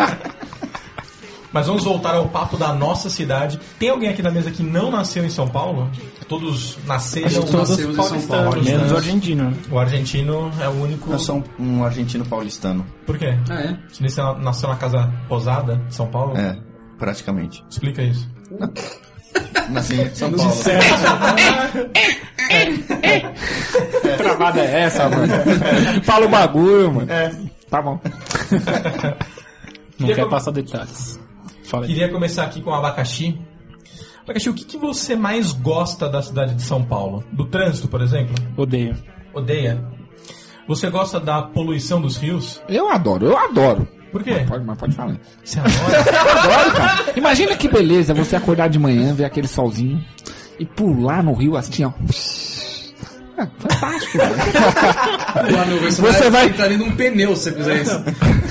Mas vamos voltar ao papo da nossa cidade. Tem alguém aqui na mesa que não nasceu em São Paulo? Todos nasceram
Todos nascemos em São Paulo.
Menos o argentino.
O argentino é o único.
Eu sou um argentino paulistano.
Por quê?
Ah, é?
Você nasceu na casa posada de São Paulo?
É, praticamente.
Explica isso.
Nasci em São Paulo.
Que travada é essa, mano? Fala o bagulho, mano. Tá bom.
Não
Queria
quer
com-
passar detalhes. Fala aí.
Queria começar aqui com o Abacaxi. Abacaxi, o que você mais gosta da cidade de São Paulo? Do trânsito, por exemplo?
Odeio.
Odeia? Você gosta da poluição dos rios?
Eu adoro.
Por quê?
Mas pode falar.
Você adora?
Eu adoro, cara. Imagina que beleza você acordar de manhã, ver aquele solzinho e pular no rio assim, ó. É fantástico, velho.
Lá, meu,
Você vai-
entrar dentro de um pneu se você fizer isso.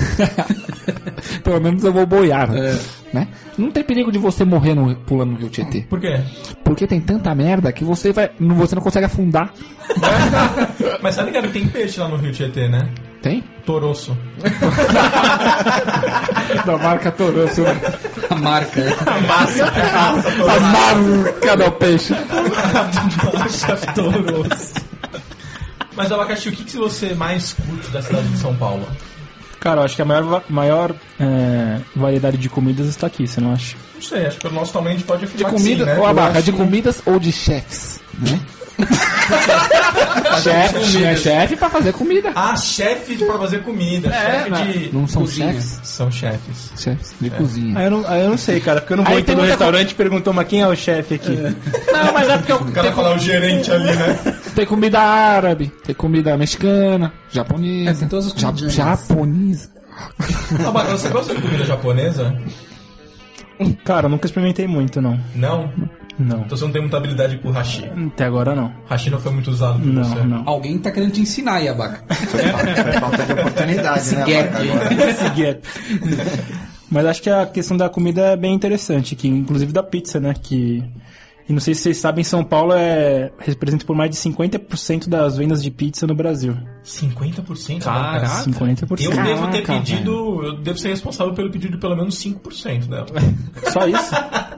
Pelo menos eu vou boiar,
É.
né? Não tem perigo de você morrer pulando no rio Tietê.
Por quê?
Porque tem tanta merda que você não consegue afundar.
Mas sabe que tem peixe lá no Rio Tietê, né?
Tem?
Toroço.
Da marca Toroço.
A marca.
A massa.
A marca do peixe.
Toroço. Mas, Abacaxi, o que você mais curte da cidade de São Paulo?
Cara, eu acho que a maior variedade de comidas está aqui, você não acha?
Não sei, acho que pelo nosso tamanho a gente pode
De
afirmar
comida,
que sim, né?
ou
Eu
abaca,
acho
de
que-
comidas ou de chefes, né? chefe pra fazer comida.
Ah, chefe pra fazer comida. chefe de...
Não são
cozinha.
chefes?
São chefes.
Chefes de cozinha.
Aí eu não sei, cara, porque eu não vou
Aí
em
tem
todo
muita
restaurante e perguntou, mas quem é o chefe aqui?
Não, mas é porque
O cara falar o gerente ali, né?
tem comida árabe, tem comida mexicana, japonesa.
tem todas as comidinhas.
japonesa.
Abaca, você gosta de comida japonesa?
Cara, eu nunca experimentei muito, não.
Não?
Não.
Então você não tem muita habilidade com hashi.
Até agora não.
Hashi não foi muito usado por você.
Não.
Alguém tá querendo te ensinar aí, Abaca.
Foi falta de oportunidade, né?
Gap.
Abaca, agora?
Seguir. Mas acho que a questão da comida é bem interessante, que inclusive da pizza, né? E não sei se vocês sabem, São Paulo representa por mais de 50% das vendas de pizza no Brasil.
50%?
Caraca. 50%.
Eu devo ter
Caraca,
pedido... Eu devo ser responsável pelo pedido de pelo menos 5% dela.
Só isso?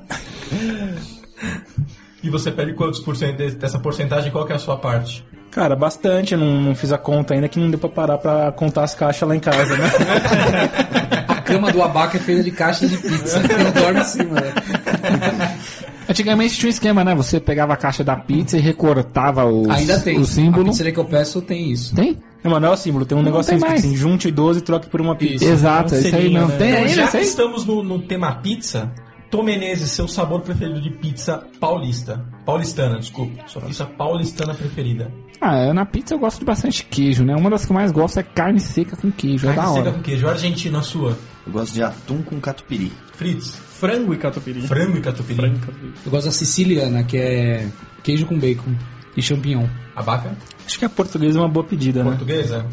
E você pede quantos por cento dessa porcentagem? Qual que é a sua parte?
Cara, bastante. Eu não fiz a conta ainda, que não deu pra parar pra contar as caixas lá em casa, né?
A cama do Abaca é feita de caixas de pizza. Ele dorme em cima, né?
Antigamente tinha um esquema, né? Você pegava a caixa da pizza e recortava
Ainda tem.
o símbolo.
A pizzaria que eu peço tem isso.
Tem?
Não, mas não é o símbolo, tem um
Não
negocinho
tem
escrito
mais.
assim, junte 12 e troque por uma pizza.
Exato,
Um
isso aí
selinho,
não
né?
tem
Então,
ainda,
já
isso
que
aí?
estamos no tema pizza, Tom Menezes, seu sabor preferido de pizza paulistana, desculpa. Sua pizza paulistana preferida.
Na pizza eu gosto de bastante queijo, né? Uma das que eu mais gosto é carne seca com queijo, é da
Carne seca
hora.
com queijo. Argentina, a sua.
Eu gosto de atum com catupiry.
Fritz.
Frango e catupiry.
Frango e catupiry.
Eu gosto da siciliana, que é queijo com bacon.
e champignon.
Abaca?
Acho que a portuguesa é uma boa pedida, né?
Portuguesa?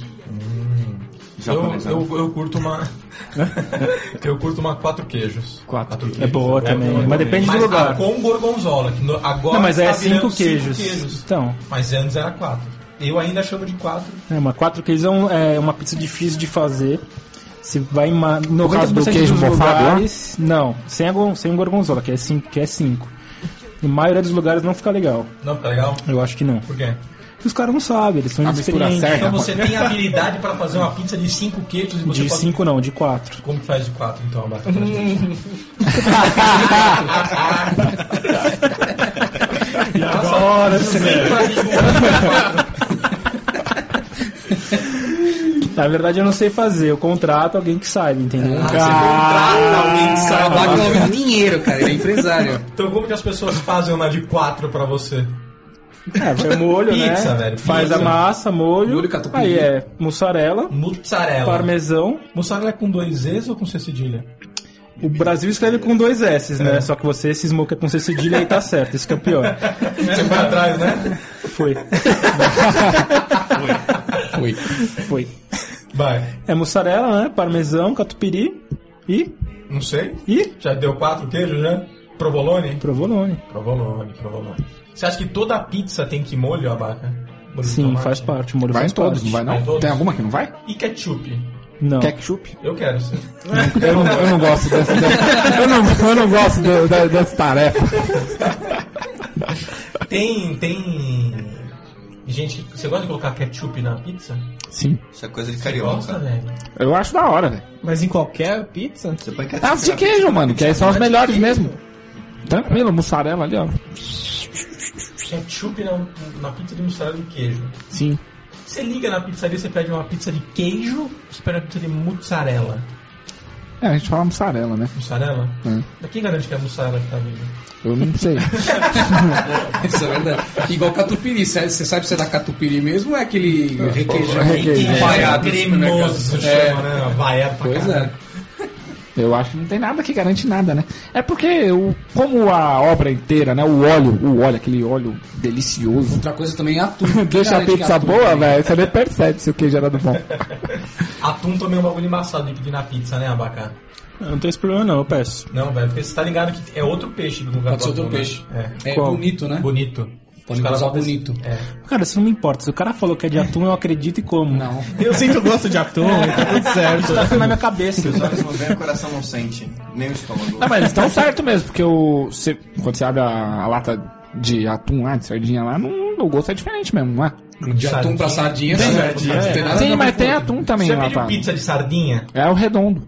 Eu curto uma. Eu curto uma 4 queijos. 4 queijos.
É boa também, mas depende do
Mas
lugar.
com gorgonzola, que agora
Não, mas
tá
é
virando
5 queijos. Então,
Mas antes era 4. Eu ainda chamo de 4.
uma 4 queijos é uma pizza difícil de fazer. Se vai no caso do
90%
queijo
dos
mofado,
lugares,
não, sem gorgonzola, que é 5. Na maioria dos lugares não fica legal.
Não fica legal?
Eu acho que não.
Por quê?
Os caras não sabem, eles são
A mistura
inexperientes.
certa.
Então você tem habilidade para fazer uma pizza de 5 queijos e você
De
pode...
5 não, de 4.
Como que faz de 4 então, Abaca?
Agora sim. Na verdade eu não sei fazer, eu contrato alguém que saiba, entendeu?
Você contrata alguém que
Cara,
sabe.
vai com dinheiro, cara. Ele é empresário.
Então como que as pessoas fazem uma de 4 pra você?
É molho,
Pizza,
né?
velho,
Faz
pizza.
a massa, molho.
Molho catupiry.
Aí é mussarela,
Mussarela.
parmesão.
Mussarela é com 2 Z's ou com C cedilha?
O Brasil escreve com 2 S's, né? Só que você cismou que é com C cedilha e tá certo, isso que é o pior.
Você foi atrás, né?
Foi. Foi.
Vai.
É mussarela, né? Parmesão, catupiry e
Não sei.
E
Já deu 4 queijos, né? Provolone?
provolone.
Provolone. Você acha que toda pizza tem que molho, Abaca? Molho de
Sim,
tomate?
faz parte. O molho
Vai em
faz
todos,
parte.
não vai
Vai em
não?
todos?
Tem alguma que não vai?
E ketchup?
Não.
Ketchup?
Eu quero sim.
Eu não gosto dessa. Eu não gosto dessa tarefa.
Tem gente... Você gosta de colocar ketchup na pizza?
Sim.
Isso é coisa de
Você gosta,
carioca.
velho?
Eu acho da hora, velho.
Mas em qualquer pizza?
Você põe
As de queijo, mano, que aí são as melhores mesmo. Tranquilo, mussarela ali, ó.
Ketchup na pizza de mussarela de queijo.
Sim.
Você liga na pizzaria, você pede uma pizza de queijo, você pede uma pizza de mussarela.
É, a gente fala mussarela, né?
Mussarela?
É.
Mas quem garante que é a mussarela que tá vindo?
Eu não sei.
Isso é verdade. Igual catupiry. Você sabe se é da catupiry mesmo ou é aquele requeijão
Requeijão.
vaiado?
Cremoso, chama, né? Vaiado pra
Pois
caralho.
é.
Eu acho que não tem nada que garante nada, né? É porque, como a obra inteira, né? O óleo, aquele óleo delicioso.
Outra coisa também é atum.
Deixa a
Garante que
pizza
atum
boa,
também.
velho. Você nem percebe se o queijo era do bom.
Atum também é um bagulho embaçado de pedir na pizza, né, Abacá?
Eu não tenho esse problema não, eu peço.
Não, velho, porque você tá ligado que é outro peixe do lugar
Pode ser
do
outro
atum, né?
peixe.
É.
É
Qual?
bonito, né?
Bonito.
Pode
Os caras
usar
falam
bonito.
assim, é.
Cara, isso não me importa. Se o cara falou que é de atum, eu acredito e como.
Não.
Eu sinto gosto de atum, tá tudo certo.
Isso tá na minha cabeça.
Os olhos não veem, o coração não sente. Nem o estômago.
Não, mas eles estão certo mesmo, porque quando você abre a lata de atum lá, de sardinha lá, o gosto é diferente mesmo, não é?
De atum pra sardinha,
Tem
sim.
sardinha,
Não tem nada a
Sim,
ver
mas
com
tem
outro.
atum também
Você
lá,
pediu
tá?
pizza de sardinha?
É o redondo.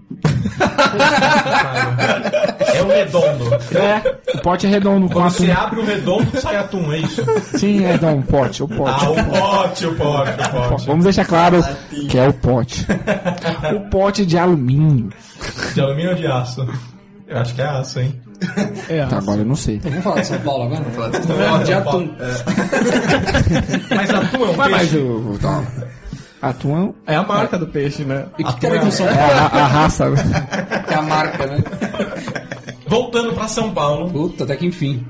É o redondo.
É, o pote é redondo com
Quando
atum.
você abre o redondo, sai atum, é isso?
Sim, é não, o pote.
Ah, o pote.
Vamos deixar claro que é o pote. O pote de alumínio.
De alumínio ou de aço? Eu acho que é aço, hein?
Tá, agora eu não sei.
Vamos falar de São Paulo agora? Vamos
falar de
Vamos falar de atum.
Mas atum é um
Mas
peixe.
atum
É a marca do peixe, né?
E que tem a ver com São
é
Paulo?
a raça.
É a marca, né?
Voltando pra São Paulo,
Puta, até que enfim.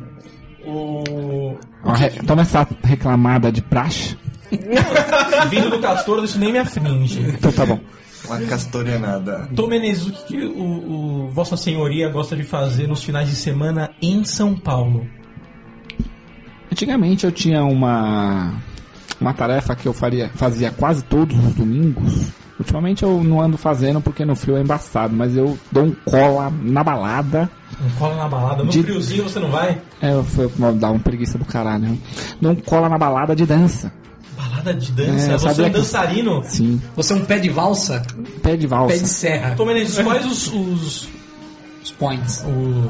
Toma essa reclamada de praxe.
vindo do Castor, isso nem me aflige.
Então tá bom.
Uma castorianada.
Tom Menezes, o que o Vossa Senhoria gosta de fazer nos finais de semana em São Paulo?
Antigamente eu tinha uma tarefa que eu fazia quase todos os domingos. Ultimamente eu não ando fazendo porque no frio é embaçado, mas eu dou um cola na balada.
Um cola na balada? No friozinho você não vai?
Dá uma preguiça do caralho. Né? Dou um cola na balada de dança.
Balada de dança? Você é
sabia
um
que-
dançarino?
Sim,
Você é um pé de valsa?
pé de valsa.
Pé de serra.
Tom Menezes, quais os
Os points.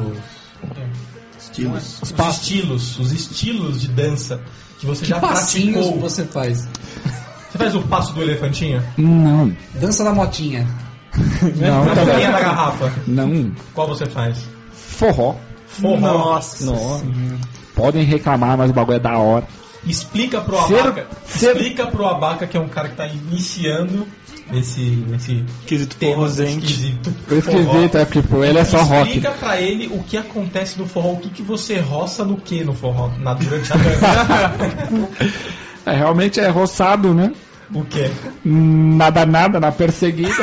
Estilos.
os estilos de dança que você
Que
já
passinhos
praticou?
você faz?
Você faz o passo do elefantinho?
Não,
Dança da motinha.
não,
A bolinha da garrafa?
não.
Qual você faz?
Forró.
Forró.
Nossa.
Podem reclamar, mas o bagulho é da hora.
Explica pro Abaca, que é um cara que tá iniciando nesse
Esquisito
tema
forrozente.
esquisito.
O esquisito é porque ele é só rock.
Explica pra ele o que acontece no forró, o que você roça no que no forró, durante a dança.
Realmente é roçado, né?
O quê?
Nada, na perseguida.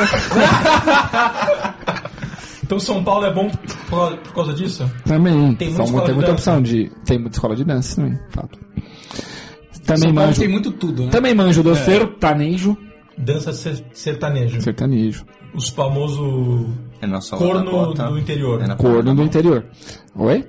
Então São Paulo é bom por causa disso?
Também.
Tem muita escola
Tem
de
muita
dança.
opção de... Tem muita escola de dança também, fato. Também
São Paulo
manjo.
tem muito tudo, né?
Também manjo do sertanejo.
Dança sertanejo.
Sertanejo.
Os famosos
É na sola da
corno
bota.
do interior.
É na
Corno do interior. Oi?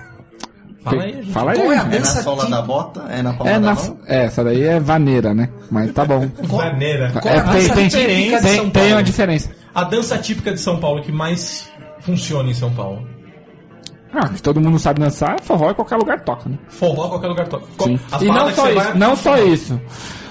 Fala aí, gente.
Fala aí.
Qual é a
É na
dança
sola
típica?
da bota? É na palma da mão?
Essa daí é vaneira, né? Mas tá bom.
Maneira.
Qual é a dança típica de São
Tem
Paulo?
uma diferença.
A dança típica de São Paulo que mais funciona em São Paulo.
Que todo mundo sabe dançar, forró em qualquer lugar toca, né?
Forró, qualquer lugar toca.
Sim.
As
E não
paradas
só
que você
isso,
vai-
não só isso.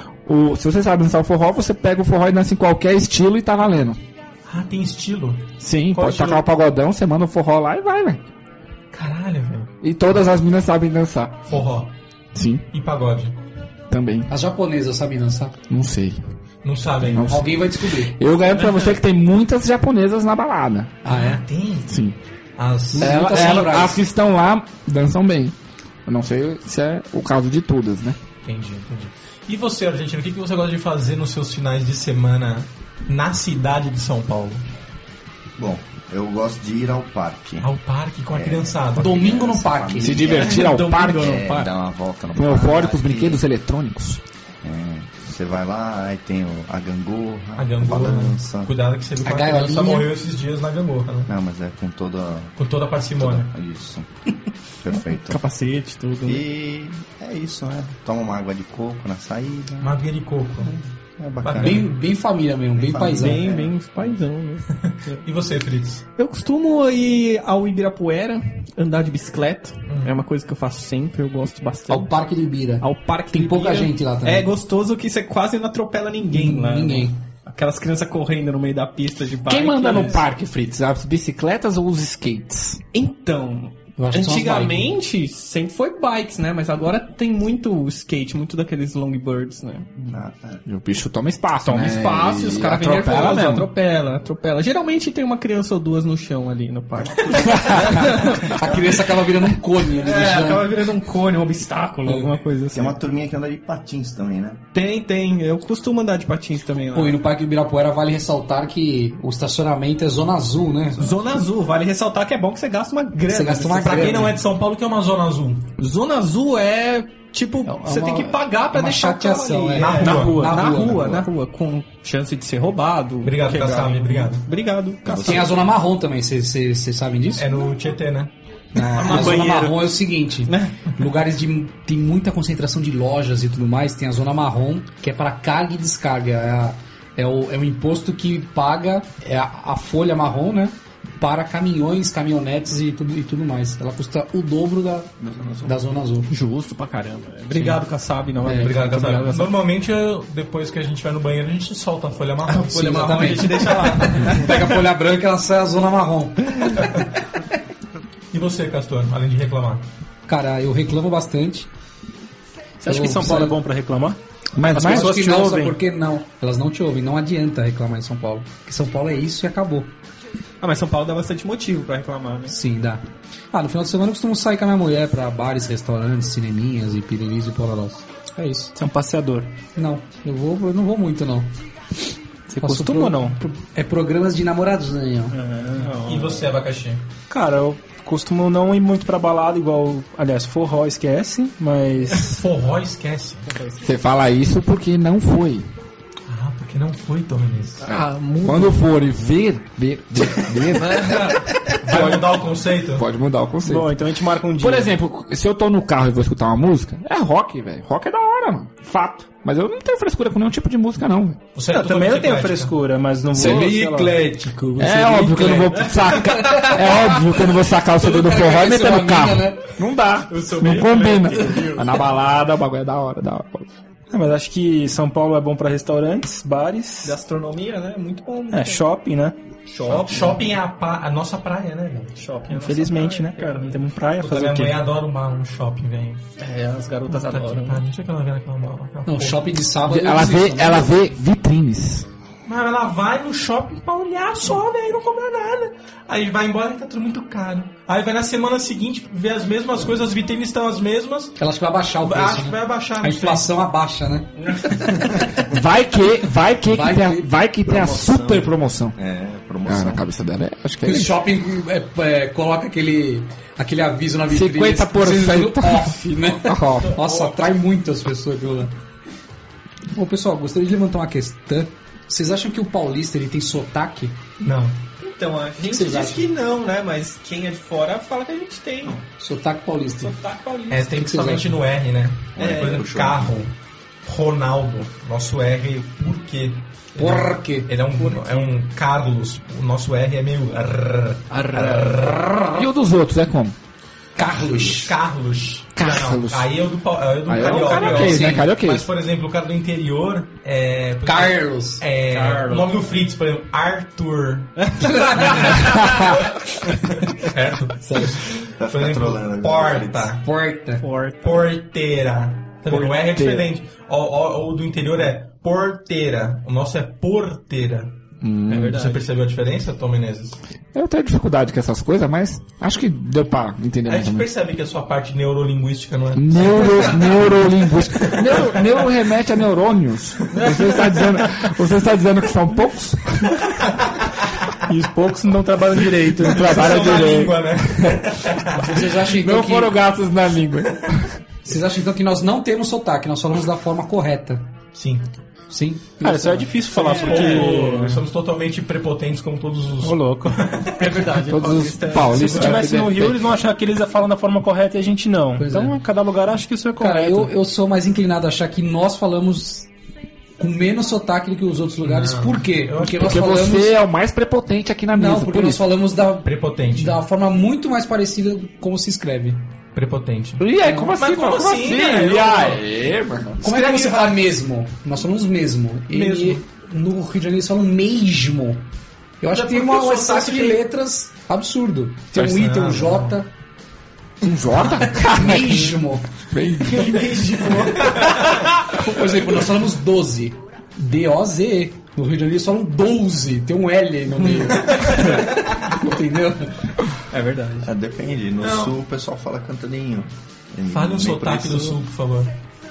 Se você sabe dançar o forró, você pega o forró e dança em qualquer estilo e tá valendo.
Ah, tem estilo.
Sim,
Qual
pode
estilo?
tacar o pagodão, você manda o forró lá e vai, velho.
Caralho, velho.
E todas as minas sabem dançar.
Forró
Sim,
e pagode.
também.
As japonesas sabem dançar?
Não sei.
Não sabem.
Não sei.
Alguém vai descobrir.
Eu garanto pra você que tem muitas japonesas na balada.
Ah, é?
Tem.
Sim.
As...
samurais.
As que estão lá dançam bem. Eu não sei se é o caso de todas, né?
Entendi. E você, argentino, o que você gosta de fazer nos seus finais de semana na cidade de São Paulo?
Bom, eu gosto de ir ao parque.
Ao parque com a criançada.
Domingo no parque.
Se divertir ao parque.
Dar uma volta no
Com eufóricos,
parque.
brinquedos eletrônicos.
Você vai lá, aí tem a gangorra,
A gangorra.
balança.
Cuidado que você viu que
A
a criança
gaiolinha.
morreu esses dias na gangorra, né?
Não, mas é com toda...
Com toda a parcimônia.
Isso. Perfeito.
Capacete, tudo. Né?
E é isso, né? Toma uma água de coco na saída.
Uma aguinha de coco.
É bacana.
Bem família mesmo, bem paisão.
Bem paizão, né?
E você, Fritz?
Eu costumo ir ao Ibirapuera, andar de bicicleta. É uma coisa que eu faço sempre, eu gosto bastante.
Ao Parque do Ibira.
Ao Parque
Tem
do
pouca
Ibira.
gente lá também.
É gostoso que você quase não atropela ninguém lá.
Ninguém.
Aquelas crianças correndo no meio da pista de bike.
Quem manda no parque, Fritz? As bicicletas ou os skates?
Então,
Eu acho que são as
antigamente sempre foi bikes, né? Mas agora tem muito skate, muito daqueles longbirds, né?
E o bicho toma espaço,
Toma
né?
espaço e os caras vêm
atropela
nervosos,
mesmo.
atropela. Geralmente tem uma criança ou duas no chão ali no parque.
A criança acaba virando um cone ali do chão.
acaba virando um cone, um obstáculo, alguma coisa assim.
Tem uma turminha que anda de patins também, né?
Tem. Eu costumo andar de patins também lá.
Pô, e no Parque do Ibirapuera vale ressaltar que o estacionamento é zona azul, né?
Zona Azul, vale ressaltar que é bom que você gasta uma grana.
Você gasta uma
Pra quem
grana.
não é de São Paulo, que é uma zona azul?
Zona Azul é tipo, você
uma-
tem que pagar pra
é uma
deixar o carro
chateação,
ali.
é.
Na rua, com chance de ser roubado.
Obrigado,
quebrado.
Kassab, obrigado.
Obrigado, Kassab.
Tem a zona marrom também, vocês sabem disso?
É no Tietê, né?
A zona marrom é o seguinte,
Né?
lugares tem muita concentração de lojas e tudo mais, tem a zona marrom, que é para carga e descarga. É o imposto que paga a folha marrom, né? Para caminhões, caminhonetes e tudo mais. Ela custa o dobro da zona azul.
Justo pra caramba. Obrigado, Kassab. Não,
Obrigado, Kassab.
Kassab.
Normalmente, depois que a gente vai no banheiro, a gente solta a folha marrom.
Sim,
Folha marrom a
exatamente.
gente deixa lá.
Pega a folha branca e ela sai a zona marrom.
E você, Castor, além de reclamar?
Cara, eu reclamo bastante.
Você acha que São Paulo é bom pra reclamar?
Mas
As
mais
pessoas que
te
não,
ouvem.
sabe por que não? Elas não te ouvem, não adianta reclamar em São Paulo. Porque São Paulo é isso e acabou.
Ah, mas São Paulo dá bastante motivo pra reclamar, né?
Sim, dá. No final de semana eu costumo sair com a minha mulher pra bares, restaurantes, cineminhas e piriris e pororós. É isso.
Você é um passeador.
Não, eu não vou muito não.
Você
Faço
costuma ou não?
É programas de namoradinho.
E você, Abacaxi?
Cara, eu costumo não ir muito pra balada, igual... Aliás, forró esquece, mas...
Forró esquece.
Você fala isso porque não foi.
Ah, porque não foi, Tom Menezes.
Quando for ver,
Vai mudar o conceito?
pode mudar o conceito.
Bom, então a gente marca um dia.
Por exemplo, se eu tô no carro e vou escutar uma música, é rock, velho. Rock é da hora, mano. Fato. Mas eu não tenho frescura com nenhum tipo de música, não, velho.
Você
Eu também não tenho
eclética.
frescura, mas não vou...
Você é meio
sei lá.
eclético. você
É óbvio que eu não vou sacar. É óbvio que eu não vou sacar o CD do forró e meter no carro.
né?
Não dá. Não combina. Mas na balada o bagulho é da hora, da hora.
Mas acho que São Paulo é bom pra restaurantes, bares,
Gastronomia, né? Muito bom. Muito bom.
shopping, né?
Shopping é a nossa praia, né, velho?
Shopping.
Infelizmente, né, cara? Não temos praia,
Puta,
fazer o
minha mãe
quê?
adora um shopping, velho.
As garotas
Puta que
adoram.
pariu, não tinha que ela ver aquela bola.
Não, shopping de sábado.
Ela
existe,
vê,
né?
ela vê vitrines.
Mas ela vai no shopping pra olhar só, velho, não compra nada. Aí vai embora e tá tudo muito caro. Aí vai na semana seguinte ver as mesmas coisas, as vitrines estão as mesmas.
Ela acha que vai abaixar o preço.
Acho que
né?
vai abaixar.
A
não sei.
inflação abaixa, né?
Vai que tem a super promoção.
Promoção.
Na cabeça dela acho que
O
é isso.
shopping coloca aquele aviso na vitrine.
50%
off, né? Nossa, atrai muito as pessoas aquilo lá. Bom, pessoal, gostaria de levantar uma questão. Vocês acham que o paulista ele tem sotaque?
Não.
Então, a gente
vocês
diz
acham?
que não, né? Mas quem é de fora fala que a gente tem.
Sotaque paulista.
Sotaque paulista.
É, tem
que vocês
principalmente
acham?
no R, né?
É,
Por exemplo,
puxou.
carro, Ronaldo, nosso R, por quê?
Por quê?
Ele é um Carlos, o nosso R é meio...
E o dos outros é como?
Carlos.
Carlos.
Não, aí é o do
Aí é o
Carioca.
carioquês, né? Carioquês.
Mas, por exemplo, o cara do interior é...
Carlos.
O nome do Fritz, por exemplo, Arthur. Certo? Por exemplo,
trolando
porta,
Porta.
porteira. Tá vendo? O R é diferente. O do interior é porteira. O nosso é porteira.
É verdade.
Você percebeu a diferença, Tom Menezes?
Eu tenho dificuldade com essas coisas, mas acho que deu pra entender
A
mais
gente
ou menos.
percebe que a sua parte neurolinguística não é...
Neurolinguística. Neuro remete a neurônios. Você está dizendo que são poucos?
E os poucos não trabalham direito.
Não trabalham
São na
direito.
língua, né?
Vocês acham então
Não
que...
foram gastos na língua.
Vocês acham então que nós não temos sotaque, nós falamos da forma correta?
Sim.
Sim?
Cara, isso é difícil falar, porque...
Somos totalmente prepotentes como todos os...
Ô, louco.
É verdade.
Todos os
Se
paulistas.
estivesse no Rio, eles vão achar que eles falam da forma correta e a gente não.
Pois
Então,
é.
cada lugar acha que isso é
Cara,
correto.
eu sou mais inclinado a achar que nós falamos com menos sotaque do que os outros lugares.
Não.
Por quê?
Eu
Porque
acho
nós
Porque
falamos...
você é o mais prepotente aqui na mesa.
Não, porque
por
nós
isso.
falamos
Prepotente.
da forma muito mais parecida como se escreve.
Prepotente.
E aí, como assim?
Mas como assim, velho?
E aí, mano?
Como é que você fala mesmo? Nós falamos mesmo.
Mesmo.
No Rio de Janeiro eles falam mesmo. Eu acho
Mas
que tem
porque o
um excesso
sotaque
de
tem-
letras absurdo. Tem
Mas
um I, tem um
não,
J.
Um J?
Mesmo. Por exemplo, nós falamos 12. D-O-Z-E. No Rio de Janeiro eles falam 12. Tem um L no meio. Entendeu?
É verdade.
Depende. No
Não.
sul o pessoal fala cantadinho.
Fale um
Nem
sotaque
por
do
isso.
sul, por favor.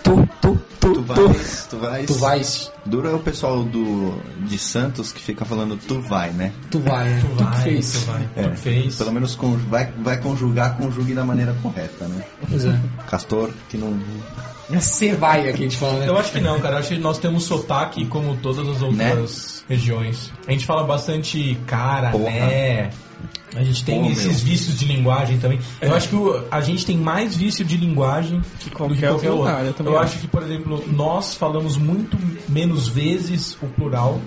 Tu vais.
Tu vais.
Dura é o pessoal de Santos que fica falando tu vai, né?
Tu vai.
Tu
Tu
vai,
que fez.
tu vai.
É,
Tu fez.
Pelo menos vai conjugar, conjugue da maneira correta, né?
Pois é.
Castor, que não...
Você vai aqui, a gente fala, né?
Eu acho que não, cara. Eu acho que nós temos sotaque como todas as outras regiões. A gente fala bastante cara,
Porra.
né? A gente tem
Pô,
esses
meu.
vícios de linguagem também. Eu acho que a gente tem mais vício de linguagem que
qualquer outro lugar, eu também
acho que, por exemplo, nós falamos muito menos vezes o plural.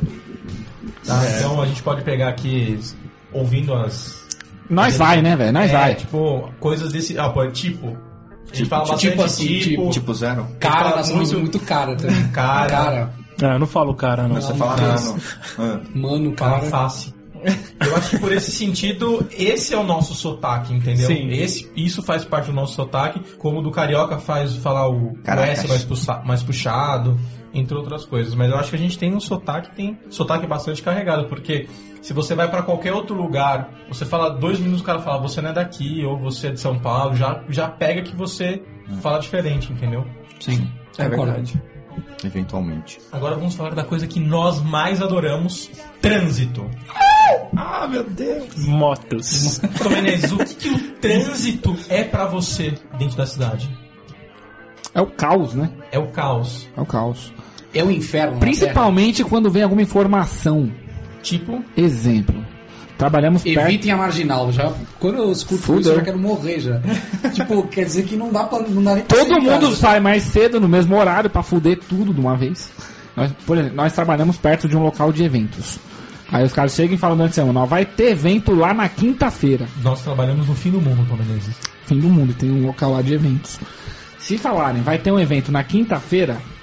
Tá? Então a gente pode pegar aqui, ouvindo as...
Nós vai, né, velho? Nós vai.
Tipo, coisas desse... pô, tipo... A gente fala bastante
tipo assim,
Tipo zero?
Cara,
fala
nós somos
muito-
muito cara também.
Cara.
eu não falo cara, não.
Você fala
não.
mano.
Mano,
Fala
cara.
face. Eu acho que por esse sentido, esse é o nosso sotaque, entendeu?
Sim.
Isso faz parte do nosso sotaque, como o do carioca faz falar o
Caracas.
S mais puxado, entre outras coisas. Mas eu acho que a gente tem um sotaque bastante carregado, porque se você vai pra qualquer outro lugar, você fala 2 minutos, o cara fala, você não é daqui, ou você é de São Paulo, já pega que você fala diferente, entendeu?
Sim.
É
Concordo.
verdade.
Eventualmente.
Agora vamos falar da coisa que nós mais adoramos, trânsito.
Ah, meu Deus.
Motos.
Tom Menezes, o que o trânsito é pra você dentro da cidade?
É o caos, né?
É o caos.
É o caos.
É o inferno. na
Principalmente quando vem alguma informação.
Tipo,
Exemplo. Trabalhamos
Terra.
perto.
Evitem a marginal. Já, quando eu escuto
Fudeu.
isso, eu já quero morrer já. Tipo, quer dizer que não dá nem pra
Todo
sair de
mundo
casa.
sai mais cedo no mesmo horário pra fuder tudo de uma vez. Por exemplo, nós trabalhamos perto de um local de eventos. Aí os caras chegam e falam durante a semana, ó, vai ter evento lá na quinta-feira.
nós trabalhamos no fim do mundo, Tom Menezes.
Fim do mundo, tem um local lá de eventos. Se falarem, vai ter um evento na quinta-feira,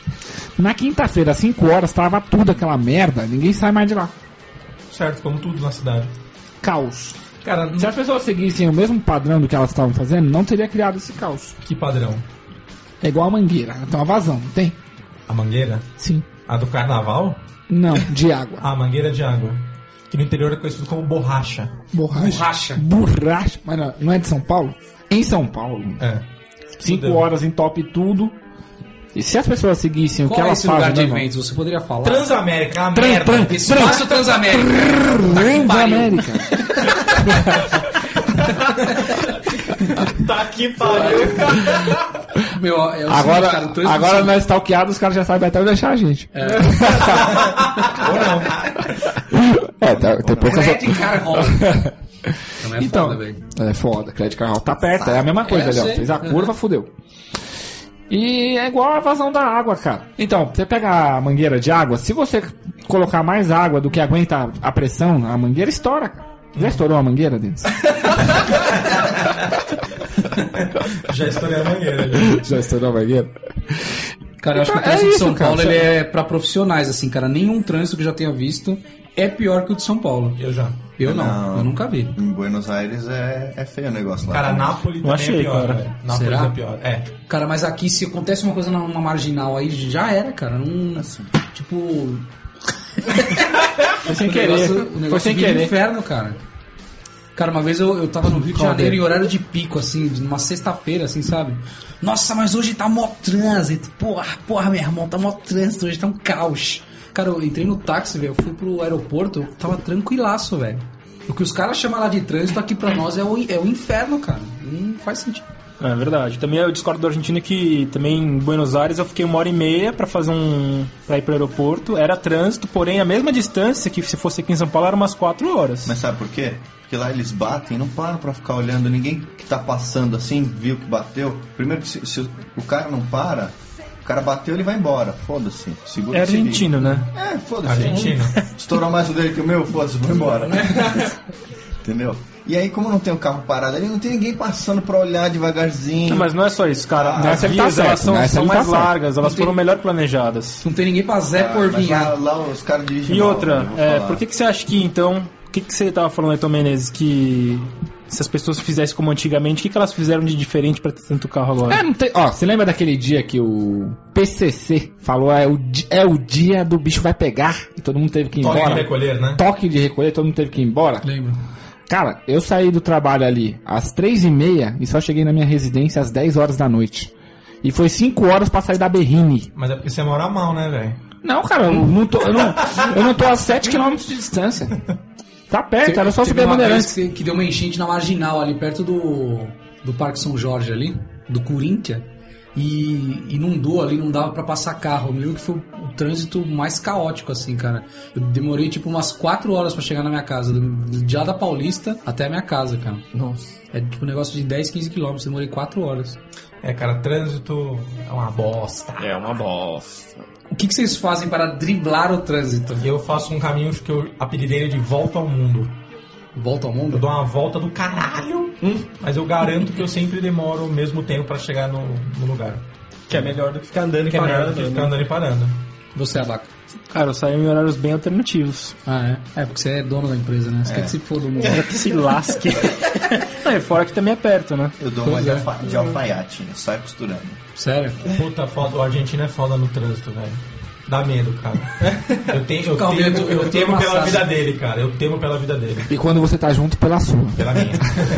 Na quinta-feira, às 5 horas, tava tudo aquela merda. Ninguém sai mais de lá.
Certo, como tudo na cidade.
Caos.
Cara,
Se as pessoas seguissem o mesmo padrão do que elas estavam fazendo, não teria criado esse caos.
que padrão?
É igual a mangueira. Tem uma vazão, não tem?
A mangueira?
Sim.
A do carnaval?
Não, de água.
A mangueira de água. Que no interior é conhecido como borracha.
Borracha. Borracha. Mas não é de São Paulo? Em São Paulo.
É.
5
Fudeu.
horas entope tudo. E se as pessoas seguissem o que
Qual é
elas
esse lugar
fazem,
de
né, irmão?
eventos? Você poderia falar?
Transamérica, a merda.
Espaço Transamérica.
Transamérica.
Tá que pariu.
Meu, é o seguinte, cara, o trânsito
Agora
de
nós stalkeados, os caras já sabem até onde deixar a gente.
Ou não.
Tem poucas...
Credit Card Hall. Também é
Então,
foda, velho.
é foda, Credit Card Hall tá perto, é a mesma coisa ali, ó.
sei.
Fez a curva, fudeu. E é igual a vazão da água, cara. Então, você pega a mangueira de água, se você colocar mais água do que aguenta a pressão, a mangueira estoura, cara. Já estourou a mangueira, Denis?
Já estourei a mangueira.
Já estourou a mangueira?
Cara, eu acho que o
Então,
trânsito
é
de São
isso, cara.
Paulo ele é pra profissionais, assim, cara. Nenhum trânsito que eu já tenha visto é pior que o de São Paulo.
Eu já.
Eu não,
Não.
eu nunca vi.
Em Buenos Aires é feio o negócio lá.
Cara, Nápoles também
achei,
é pior,
cara.
velho. Nápoles
Será?
é pior. É.
Cara, mas aqui se acontece uma coisa numa marginal aí, já era, cara. Não, tipo...
Foi sem
o
querer.
negócio
Foi sem
vira
querer.
inferno, cara. Cara, uma vez eu tava no Rio de Janeiro em horário de pico, assim, numa sexta-feira, assim, sabe? Nossa, mas hoje tá mó trânsito. Porra, meu irmão, tá mó trânsito, hoje tá um caos. Cara, eu entrei no táxi, velho, eu fui pro aeroporto, eu tava tranquilaço, velho. O que os caras chamam lá de trânsito aqui pra nós é o inferno, cara. Não faz sentido.
É verdade. Também eu discordo da Argentina que também em Buenos Aires eu fiquei 1h30 pra ir pro aeroporto. Era trânsito, porém a mesma distância que se fosse aqui em São Paulo era umas 4 horas.
Mas sabe por quê? Porque lá eles batem e não param pra ficar olhando. Ninguém que tá passando assim viu que bateu. Primeiro que se o cara não para, o cara bateu, ele vai embora. Foda-se. Segura
É
esse
argentino, né?
É, foda-se.
Argentino.
Estourou mais o dele que o meu, foda-se, vou embora. Entendeu? E aí, como não tem o carro parado ali, não tem ninguém passando pra olhar devagarzinho.
Não, mas não é só isso, cara.
nessa
As
ele tá
vias
certo,
elas são
nessa ele tá
mais
certo.
largas, elas
Não tem-
foram melhor planejadas.
Não tem ninguém pra Zé por
Mas
vinhar.
lá os caras dirigem
E
mal,
outra,
eu vou falar.
por que você acha que então... O que você tava falando aí, Tom Menezes, que se as pessoas fizessem como antigamente, o que elas fizeram de diferente pra ter tanto carro agora?
Não tem... Ó, você lembra daquele dia que o PCC falou é o dia do bicho vai pegar e todo mundo teve que ir
Toque de
embora?
recolher, né?
Toque de recolher, todo mundo teve que ir embora?
Lembro.
Cara, eu saí do trabalho ali às 3h30 e só cheguei na minha residência às 10 horas da noite. E foi 5 horas pra sair da Berrine.
Mas é porque você mora mal, né, velho?
Não, cara, eu não tô a 7 km de distância. Tá perto, era só
Teve
subir a
uma
Bandeirantes.
vez que deu uma enchente na Marginal, ali perto do Parque São Jorge ali, do Corinthians, e inundou ali, não dava pra passar carro. Eu me lembro que foi o trânsito mais caótico, assim, cara. Eu demorei tipo umas 4 horas pra chegar na minha casa, de lá da Paulista até a minha casa, cara.
Nossa.
É tipo um negócio de 10, 15 quilômetros, demorei 4 horas.
É, cara, trânsito é uma bosta.
É uma bosta.
O que vocês fazem para driblar o trânsito?
Eu faço um caminho que eu apelidei de volta ao mundo.
Volta ao
Eu
mundo?
dou uma volta do caralho, mas eu garanto que eu sempre demoro o mesmo tempo pra chegar no lugar.
Que é melhor do que ficar andando e
Que é melhor do
parando.
que ficar andando e parando.
Você, Abaca.
Cara, eu saio em horários bem alternativos.
Ah, é? É, porque você é dono da empresa, né? Você quer que se foda do mundo.
Quero que se lasque. Não, e fora que também é perto, né?
Eu dou uma
Pois
de alfaiate, eu saio costurando.
Sério?
Puta, foda, o argentino é foda no trânsito, velho. Dá medo, cara. Eu
Eu tô
temo pela
amassado.
vida dele, cara. Eu temo pela vida dele.
E quando você tá junto, pela sua.
Pela minha.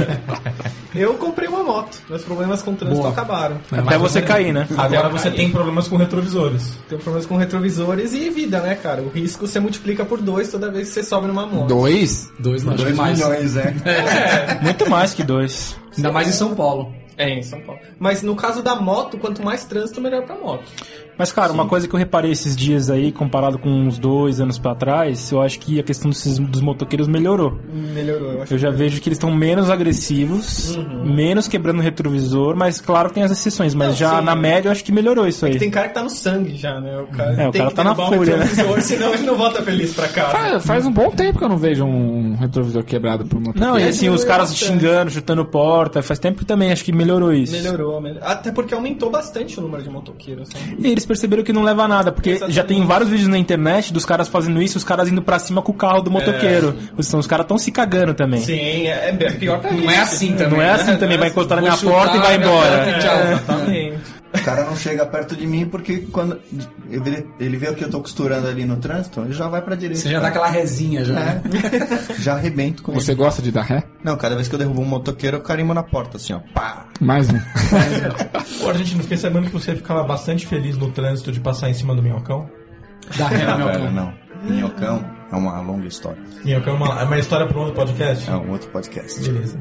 Eu comprei uma moto, meus problemas com o trânsito
Boa.
acabaram.
Até você cair, né?
Agora você tem problemas com retrovisores.
Tenho problemas com retrovisores e vida, né, cara? O risco você multiplica por 2 toda vez que você sobe numa moto.
2?
2 não,
2
mais.
milhões,
Muito mais que 2.
Ainda mais em São Paulo.
É, em São Paulo. Mas no caso da moto, quanto mais trânsito, melhor pra moto.
Mas, cara, uma coisa que eu reparei esses dias aí, comparado com uns 2 anos pra trás, eu acho que a questão dos motoqueiros melhorou.
Melhorou, eu acho.
Eu já vejo que eles estão menos agressivos, menos quebrando o retrovisor, mas claro tem as exceções, mas
Não,
já
sim.
na média eu acho que melhorou isso aí.
Tem cara que tá no sangue já, né? O cara,
É, o
tem
cara
que
tá na
derrubar o
fúria, né?
retrovisor, senão ele não volta feliz pra casa.
Faz um bom tempo que eu não vejo um retrovisor quebrado por uma
Não, e assim, os
melhorou
caras
bastante.
xingando, chutando porta, faz tempo que também acho que melhorou isso.
Melhorou. Até porque aumentou bastante o número de motoqueiros. Né?
E eles perceberam que não leva a nada, porque já tem vários vídeos na internet dos caras fazendo isso, os caras indo pra cima com o carro do motoqueiro. Os caras tão se cagando também.
Sim, é pior que
Não é assim também.
Não é assim também, vai encostar na minha porta e vai embora.
Tchau.
Exatamente.
O cara não chega perto de mim porque quando ele vê que eu tô costurando ali no trânsito, ele já vai pra direita.
Você já dá aquela resinha já.
É. Já arrebento com
Você
ele.
gosta de dar ré?
Não, cada vez que eu derrubo um motoqueiro, eu carimbo na porta, assim, ó. Pá!
Mais um.
Ô, Argentino, fiquei sabendo que você ficava bastante feliz no trânsito de passar em cima do minhocão.
Dá ré no meu
Pera,
cão.
não. Minhocão é uma longa história.
Minhocão é uma história para um outro podcast?
É um outro podcast.
Beleza.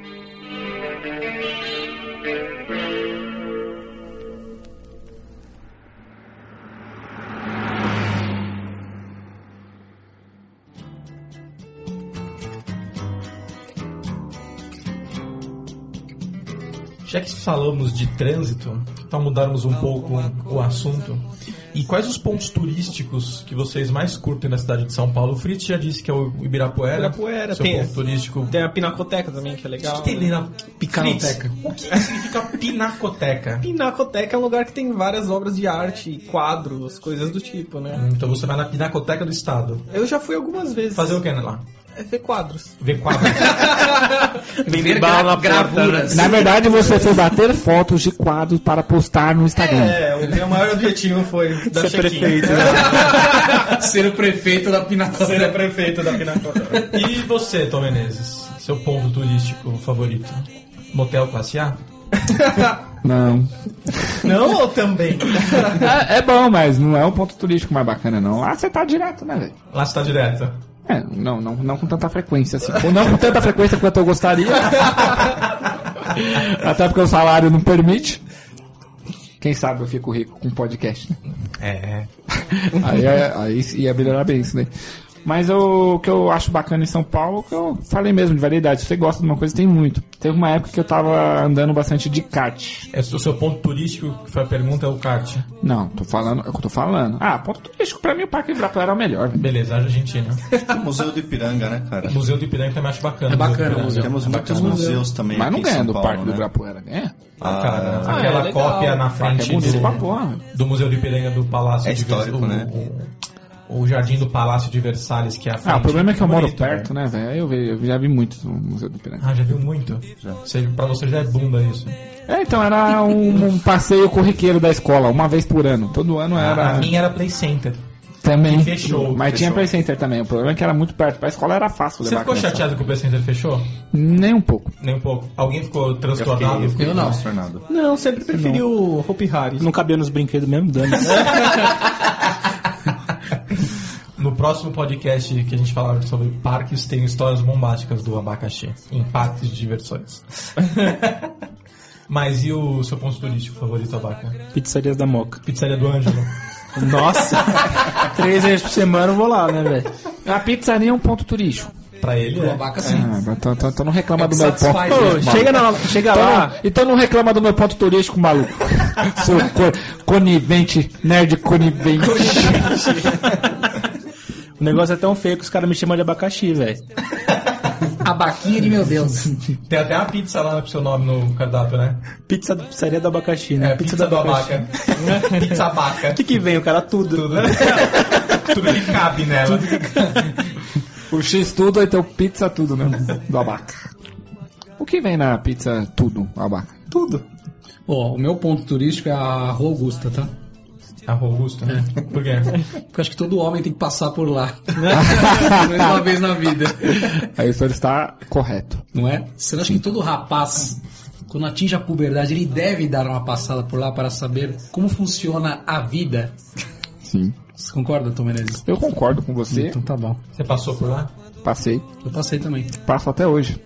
Já que falamos de trânsito, para mudarmos um pouco o assunto, e quais os pontos turísticos que vocês mais curtem na cidade de São Paulo? O Fritz já disse que é o Ibirapuera.
Ibirapuera,
seu
tem-
ponto turístico.
Tem a Pinacoteca também, que é
O
legal.
que tem ali na
Picanoteca.
Fritz, o que significa pinacoteca?
Pinacoteca é um lugar que tem várias obras de arte, quadros, coisas do tipo, né?
Então você vai na Pinacoteca do Estado.
Eu já fui algumas vezes.
Fazer o que lá?
É ver quadros.
Ver quadros.
Vender bala na porta, né?
Na verdade, você foi bater fotos de quadros para postar no Instagram.
O meu maior objetivo foi dar
Ser
check-in.
prefeito, né?
Ser o prefeito da
Ser
Pinacoteca.
o prefeito da Pinacoteca.
E você, Tom Menezes? Seu ponto turístico favorito? Motel classe A?
Não.
Não ou também?
É bom, mas não é o ponto turístico mais bacana, não. Lá você tá direto, né, velho?
Lá você tá direto.
Não com tanta frequência assim. Ou não com tanta frequência quanto eu gostaria. Até porque o salário não permite. Quem sabe eu fico rico com podcast, né? Aí ia melhorar bem isso, né? Mas o que eu acho bacana em São Paulo, que eu falei mesmo de variedade. Se você gosta de uma coisa, tem muito. Teve uma época que eu tava andando bastante de kart.
É o seu ponto turístico, que foi a pergunta, é o kart.
Não, tô falando, é o que eu tô falando. Ah, ponto turístico, pra mim o Parque Ibirapuera é o melhor. velho.
Beleza, Argentina.
O Museu do Ipiranga, né, cara?
O Museu do Ipiranga também acho bacana.
É bacana
Ipiranga.
o museu.
Temos muitos museus também
Mas não
aqui em
ganha
São
do
Paulo,
Parque do
né?
Ibirapuera, ganha?
Cara,
Ah,
aquela
é legal.
cópia na
Parque é
frente
bonito pra porra.
do Museu do Ipiranga do Palácio
É histórico, né?
O jardim do Palácio de Versalhes, que é a frente.
Ah, o problema é que eu moro
Bonito,
perto, né, velho? Eu já vi muito no Museu do Ipiranga.
Ah, já viu muito?
Já.
Pra você já é bunda isso.
Então era um passeio corriqueiro da escola, uma vez por ano. Todo ano
A
era
minha era Play Center.
também.
que fechou,
Mas tinha
fechou.
Play Center também. O problema é que era muito perto. Pra escola era fácil
Você
levar
ficou
a criança.
chateado que o Play Center fechou?
Nem um pouco.
Nem um pouco. Alguém ficou transtornado?
Eu fiquei
Eu não.
transtornado.
Não, sempre preferi o Hopi Hari.
Não cabia nos brinquedos mesmo, dane.
No próximo podcast que a gente falar sobre parques, tem histórias bombásticas do abacaxi em parques de diversões. Mas e o seu ponto turístico favorito, Abaca?
Pizzarias da Moca.
Pizzaria do Ângelo.
Nossa! 3 vezes por semana eu vou lá, né, velho?
A pizzaria é um ponto turístico.
Pra ele,
O
é.
abaca sim.
Então não reclama
É
do
que
meu ponto.
satisfaz,
turístico,
né?
maluco.
Chega
Então
lá.
não- Então não reclama do meu ponto turístico, maluco. Seu conivente, nerd conivente.
O negócio é tão feio que os caras me chamam de abacaxi, velho.
Abaquinha de meu Deus.
Tem até uma pizza lá pro seu nome no cardápio, né?
Pizzaria do abacaxi, né?
É, pizza do Abaca. Pizza Abaca.
O que vem, o cara? Tudo.
Tudo que cabe nela.
O X tudo, então pizza tudo, né? Do abaca. O que vem na pizza tudo, abaca?
Tudo.
Ó, o meu ponto turístico é a Rua Augusta, tá?
A Rua Augusta? Por quê?
Porque eu acho que todo homem tem que passar por lá. Uma vez na vida.
Aí o senhor está correto.
Não é? Você não acha que todo rapaz, quando atinge a puberdade, ele deve dar uma passada por lá para saber como funciona a vida?
Sim.
Você concorda, Tom Menezes?
Eu concordo com você.
Então tá bom.
Você passou por lá?
Passei.
Eu passei também.
Passo até hoje.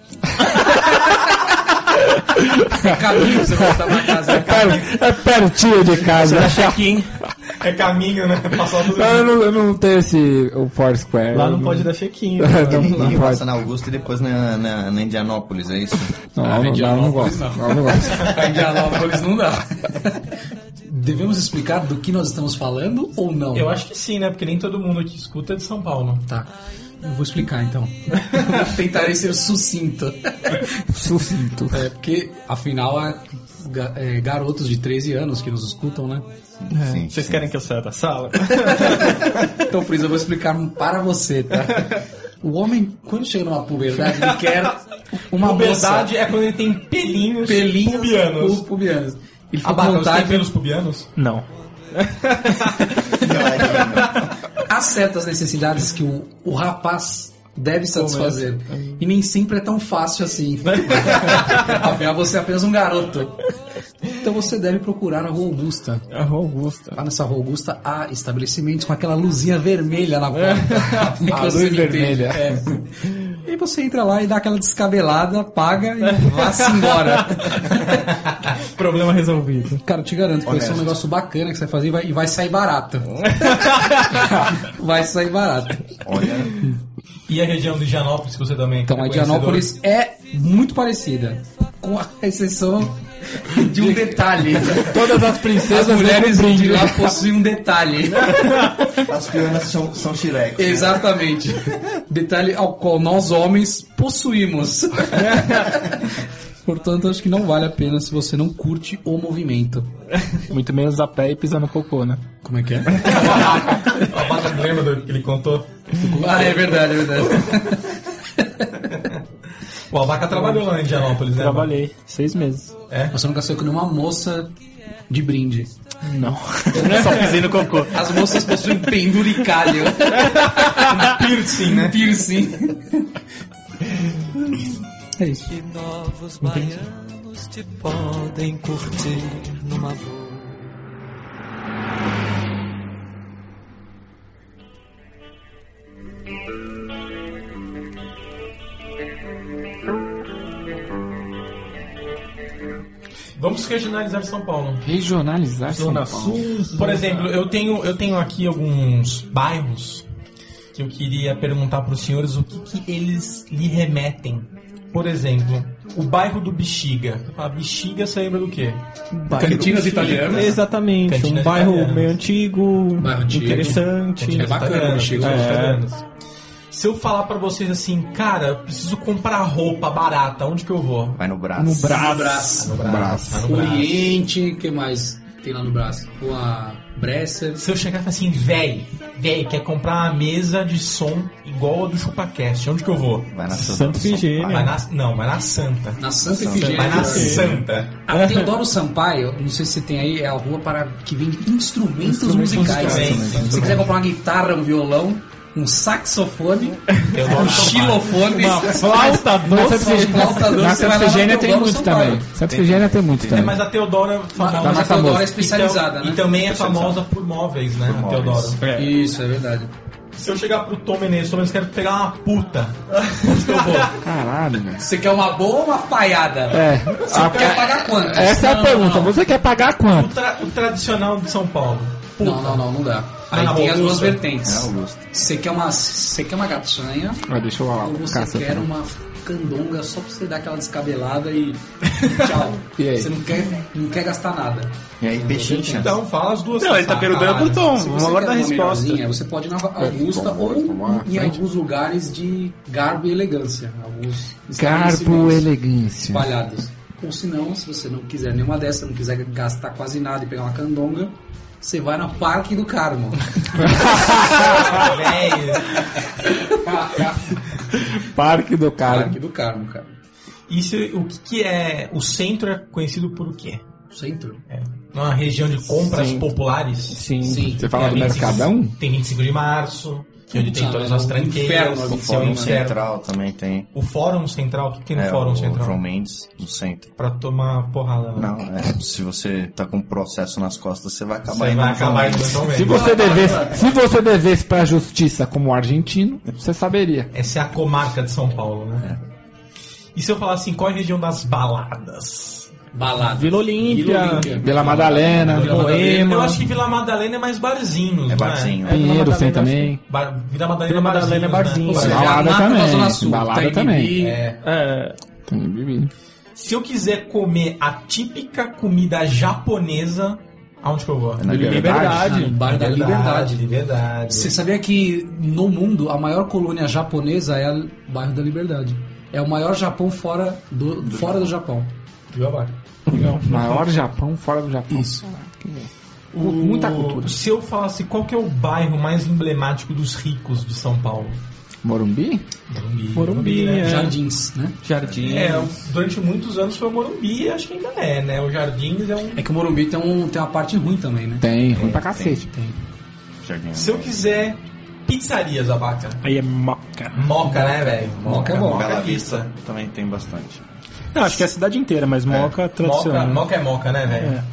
É caminho você voltar pra casa.
É pertinho de casa.
É caminho, né? Passou tudo.
Eu não tenho o Foursquare.
Lá não pode dar check-in.
Ninguém
Não
passa
pode.
na Augusta e depois na Indianópolis, é isso?
Não, não gosto. Não gosto.
Pra Indianópolis não dá. Devemos explicar do que nós estamos falando ou não?
Eu acho que sim, né? Porque nem todo mundo que escuta é de São Paulo.
Tá. Eu vou explicar então. Tentarei ser sucinto.
Sucinto.
Porque afinal garotos de 13 anos que nos escutam, né?
Sim,
Vocês
sim.
querem que eu saia da sala?
Então por isso eu vou explicar para você, tá? O homem, quando chega numa puberdade, ele quer uma
Puberdade é quando ele tem pelinhos pubianos.
pubianos. Ele fica com
Abaca, você tem
vontade.
pelos pubianos?
Não.
Há certas necessidades que o rapaz deve satisfazer. E nem sempre é tão fácil assim. Afinal, você é apenas um garoto. Então você deve procurar a Rua Augusta.
A Rua Augusta.
Lá nessa Rua Augusta há estabelecimentos com aquela luzinha vermelha na porta. Que
A
você
luz
me
vermelha.
entende. É. E você entra lá e dá aquela descabelada, paga e vá-se embora.
Problema resolvido.
Cara, eu te garanto que vai ser um
Honesto.
negócio bacana que você vai fazer e vai sair barato. Vai sair barato.
Olha,
E a região de Higienópolis, que você também
Então,
é
a
conhecedor?
Indianópolis é muito parecida, com a exceção de um detalhe.
Todas as
As
princesas
mulheres
dão um
de
brinde.
lá possuem um detalhe.
as pianas são Shrek.
Exatamente. Detalhe ao qual nós homens possuímos. Portanto, acho que não vale a pena se você não curte o movimento.
Muito menos a pé e pisando no cocô, né?
Como é que é?
A Abaca lembra do que ele contou?
Ah, é verdade, é verdade.
O Abaca trabalhou lá em Higienópolis, né?
Trabalhei 6 meses.
Você nunca saiu com nenhuma moça de brinde.
Não. Só pisei no cocô.
As moças possuem penduricalho.
Piercing, né?
Piercing. É isso.
Que novos baianos te podem curtir numa boa.
Vamos regionalizar São Paulo.
Regionalizar São
Zona
Paulo.
Sul. Por exemplo, eu tenho aqui alguns bairros que eu queria perguntar para os senhores o que eles lhe remetem. Por exemplo, o bairro do Bexiga. A Bexiga você lembra do quê?
Cantinas italianas.
Exatamente.
Cantinas
Um bairro
italianas.
meio antigo,
Bairro antigo.
interessante.
Cantinas
bacana,
italianas,
Bexiga.
cantinas
É.
italianas. Se eu falar pra vocês assim, cara, eu preciso comprar roupa barata, onde que eu vou?
Vai no braço.
No braço.
Brás.
No Brás. Vai no Brás.
Oriente, o que mais tem lá no Brás? Rua Bresser.
Se eu chegar e falar assim, véi, quer comprar uma mesa de som igual a do ChupaCast, onde que eu vou?
Vai na
Santa Ifigênia.
Vai na Santa.
Na Santa
Santa.
Efigênia.
Vai na Santa.
A Teodoro Sampaio, não sei se você tem aí, é a rua que vende instrumentos musicais.
musicais.
Se quiser comprar uma guitarra, um violão, um saxofone,
Teodoro
um xilofone,
Flauta doce.
flauta doce,
Na
você vai
Santa
lá
Efigênia
na
tem
Teodoro
muito
Sampaio.
também. Santa Efigênia tem muito também.
Mas a Teodoro é famosa.
Mas a
mais
Teodoro
famosa.
é especializada,
Então,
né?
E também é famosa por móveis, né?
Por
A Teodoro.
móveis.
Isso, é verdade.
Se eu chegar pro Tom Menezes quero pegar uma puta, onde que eu vou?
Caralho, velho.
Você quer uma boa ou uma falhada?
É.
Você quer pagar quanto?
Essa é a
Não,
pergunta.
não.
Você quer pagar
O,
quanto?
o tradicional de São Paulo. Puta.
Não dá.
Ah,
Aí
não,
tem as duas
Augusta.
vertentes.
É, Augusto.
Você quer uma gatinha
Deixa eu lá.
ou você quer uma candonga só pra você dar aquela descabelada e tchau.
E aí?
Você não quer gastar nada.
E aí, pechincha.
Então, fala as duas.
Não, ele tá perguntando pro Tom.
Se
Vamos
você
aguardar a
quer uma
resposta.
melhorzinha, você pode ir na Augusta ou em alguns lugares de garbo e elegância. Alguns
Garbo,
estabelecimentos
elegância.
espalhados. Ou se não, se você não quiser nenhuma dessas, não quiser gastar quase nada e pegar uma candonga, você vai na Parque do Carmo.
Parque do Carmo.
Parque do Carmo, cara.
Isso, o que é. O centro é conhecido por o quê?
Centro.
Uma região de compras
Sim.
populares.
Sim.
Sim.
Você fala do
25
Mercadão?
Tem 25 de março, que é onde tem
Ah,
todas
é
as
um
tranqueiras.
inferno,
que
o
é um
Fórum
inferno.
Central também tem.
O Fórum Central, o que tem no
É,
Fórum
o
Central?
João Mendes, no centro.
Pra tomar porrada. Né?
Não, se você tá com um processo nas costas, você vai acabar
Você
indo
vai
no João
acabar
Mendes.
indo também.
Se você devesse pra justiça como argentino, você saberia.
Essa é a comarca de São Paulo, né? E se eu falar assim, qual é a região das baladas?
Balada.
Vila Olímpia,
Olímpia.
Vila Madalena,
Vila Madalena.
Eu acho que Vila Madalena é mais barzinhos,
É
não
barzinho.
Pinheiro tem também.
Vila Madalena,
Vila Madalena é barzinho.
Né?
Balada
Mata
também,
da Zona Sul,
balada
Itaim
também.
Bibi.
É.
Tem bebida.
Se eu quiser comer a típica comida japonesa, Aonde que eu vou?
Na
Liberdade. Bairro da Liberdade.
Liberdade.
Você sabia que no mundo a maior colônia japonesa é o bairro da Liberdade? É o maior Japão fora do Japão. Viu agora?
Maior Japão fora do Japão.
Isso.
Muita cultura.
Se eu falasse qual que é o bairro mais emblemático dos ricos de São Paulo?
Morumbi?
Morumbi,
né?
Jardins, né?
Jardim.
Durante muitos anos foi o Morumbi, acho que ainda é, né? O Jardins é um...
É que o Morumbi tem uma parte ruim também, né?
Tem, ruim pra cacete.
Jardim.
Se eu quiser pizzarias, Abaca.
Aí é Moca.
Moca, né, velho?
Moca é bom.
Bela
é
Vista também tem bastante.
Não, acho que é a cidade inteira, mas Moca é tradicional.
Moca é Moca, né, velho?
É.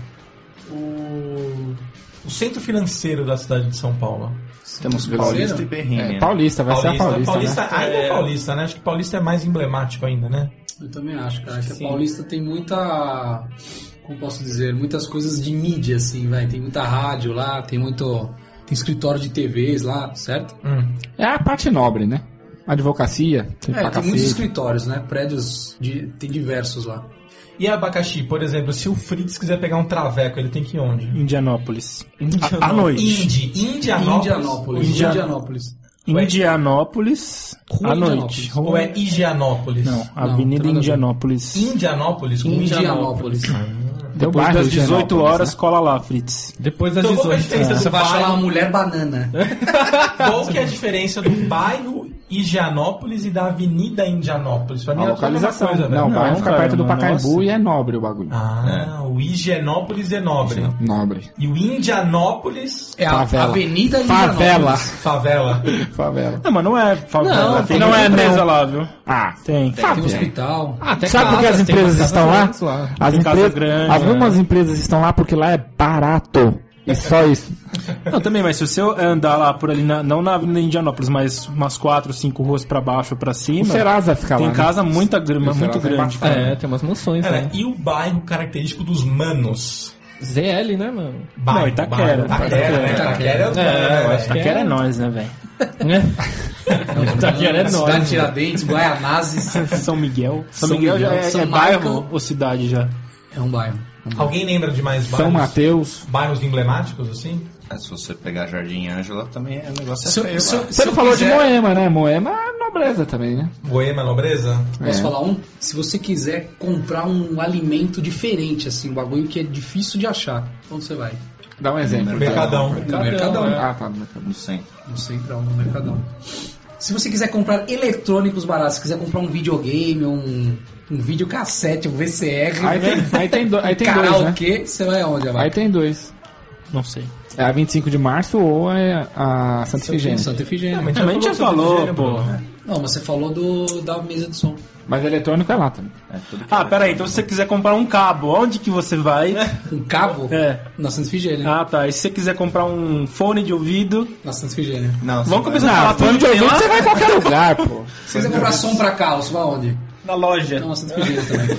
O centro financeiro da cidade de São Paulo.
Temos Paulista e Berrini.
Paulista, vai ser a Paulista, né?
Ainda é Paulista, né? Acho que Paulista é mais emblemático ainda, né?
Eu também acho, cara, que a Paulista tem muita... Como posso dizer? Muitas coisas de mídia, assim, vai. Tem muita rádio lá, tem escritório de TVs lá, certo?
É a parte nobre, né? Advocacia, tem pra
Tem
cacete.
muitos escritórios, né? Prédios, tem diversos lá.
E Abacaxi, por exemplo, se o Fritz quiser pegar um traveco, ele tem que ir onde?
Indianópolis. À noite.
Indianópolis.
Indianópolis,
Rua
à noite.
Ou é Higienópolis?
Não, Avenida
tem nada a ver.
Indianópolis.
Indianópolis? Com
Indianópolis.
Deu
Depois
bairro
das
de
18
Higienópolis,
horas,
né?
cola lá, Fritz.
Depois das
Então, qual que é a
18.
diferença
Você
do
vai achar lá
bairro?
uma mulher banana.
Qual que é a diferença do bairro Higienópolis e da Avenida Indianópolis? Pra mim
A
é tudo a mesma
localização.
coisa, velho.
Não, o bairro fica
cara,
perto do
não é
Pacaembu
nossa.
e é nobre o bagulho.
O Higienópolis é nobre.
Nobre.
E o Indianópolis,
É a
Favela.
Avenida
Favela.
favela.
Favela.
Não, mas não é favela.
Não,
Tem
não
uma
é,
empresa
não.
lá, viu?
Ah,
Tem.
Tem um hospital.
sabe por que as empresas estão lá? As
Tem casa
empresas,
grande,
algumas empresas estão lá porque lá é barato. E só isso.
Não, também, mas se você andar lá por ali, não na Avenida Indianópolis, mas umas 4, 5 ruas pra baixo ou pra
O
cima,
Serasa fica lá.
tem
né?
casa muito
Serasa é
grande.
É, tem umas mansões,
Cara,
né?
e o bairro característico dos manos?
ZL, né, mano?
Bairro,
Itaquera.
Itaquera, né? Itaquera é os manos, né, velho?
Itaquera é nós, né, velho?
Itaquera é
Cidade
nóis.
Tiradentes, Guaianazes.
São Miguel. São
São
Miguel já
Miguel,
é
São
bairro
Michael.
ou cidade já?
É um bairro.
Alguém lembra de mais
São
bairros?
Mateus.
Bairros emblemáticos, assim?
Se você pegar Jardim Ângela, também o negócio
Se eu-
feio
se eu-
lá.
Você não falou de Moema, né? Moema é nobreza também, né?
Moema, Nobreza?
Posso
É.
falar um? Se você quiser comprar um alimento diferente, assim, um bagulho que é difícil de achar, onde você vai?
Dá um exemplo.
Mercadão.
No Mercadão.
Ah, tá. No Mercadão.
No centro.
No Central, no Mercadão. Se você quiser comprar eletrônicos baratos, se quiser comprar um videogame, um videocassete, um VCR,
Aí tem dois, né?
karaokê, você vai aonde,
Aí
vai?
tem dois.
Não sei.
É a 25 de março ou é a Santa Efigênia.
Santa Efigênia.
mas
Também já falou, pô.
Não, mas você falou da mesa de som.
Mas eletrônico é lá também.
Ah, peraí, então se você quiser comprar um cabo, onde que você vai?
Um cabo?
É.
Na Santa Efigênia.
Ah, tá. E se você quiser comprar um fone de ouvido,
Na Santa Efigênia.
Não,
vamos
você
começar a falar
Fone
tudo
de
bem
ouvido
lá
você vai em qualquer lugar, pô.
Se quiser comprar som pra carro, você vai aonde?
na loja.
Não, na Santa Efigênia também.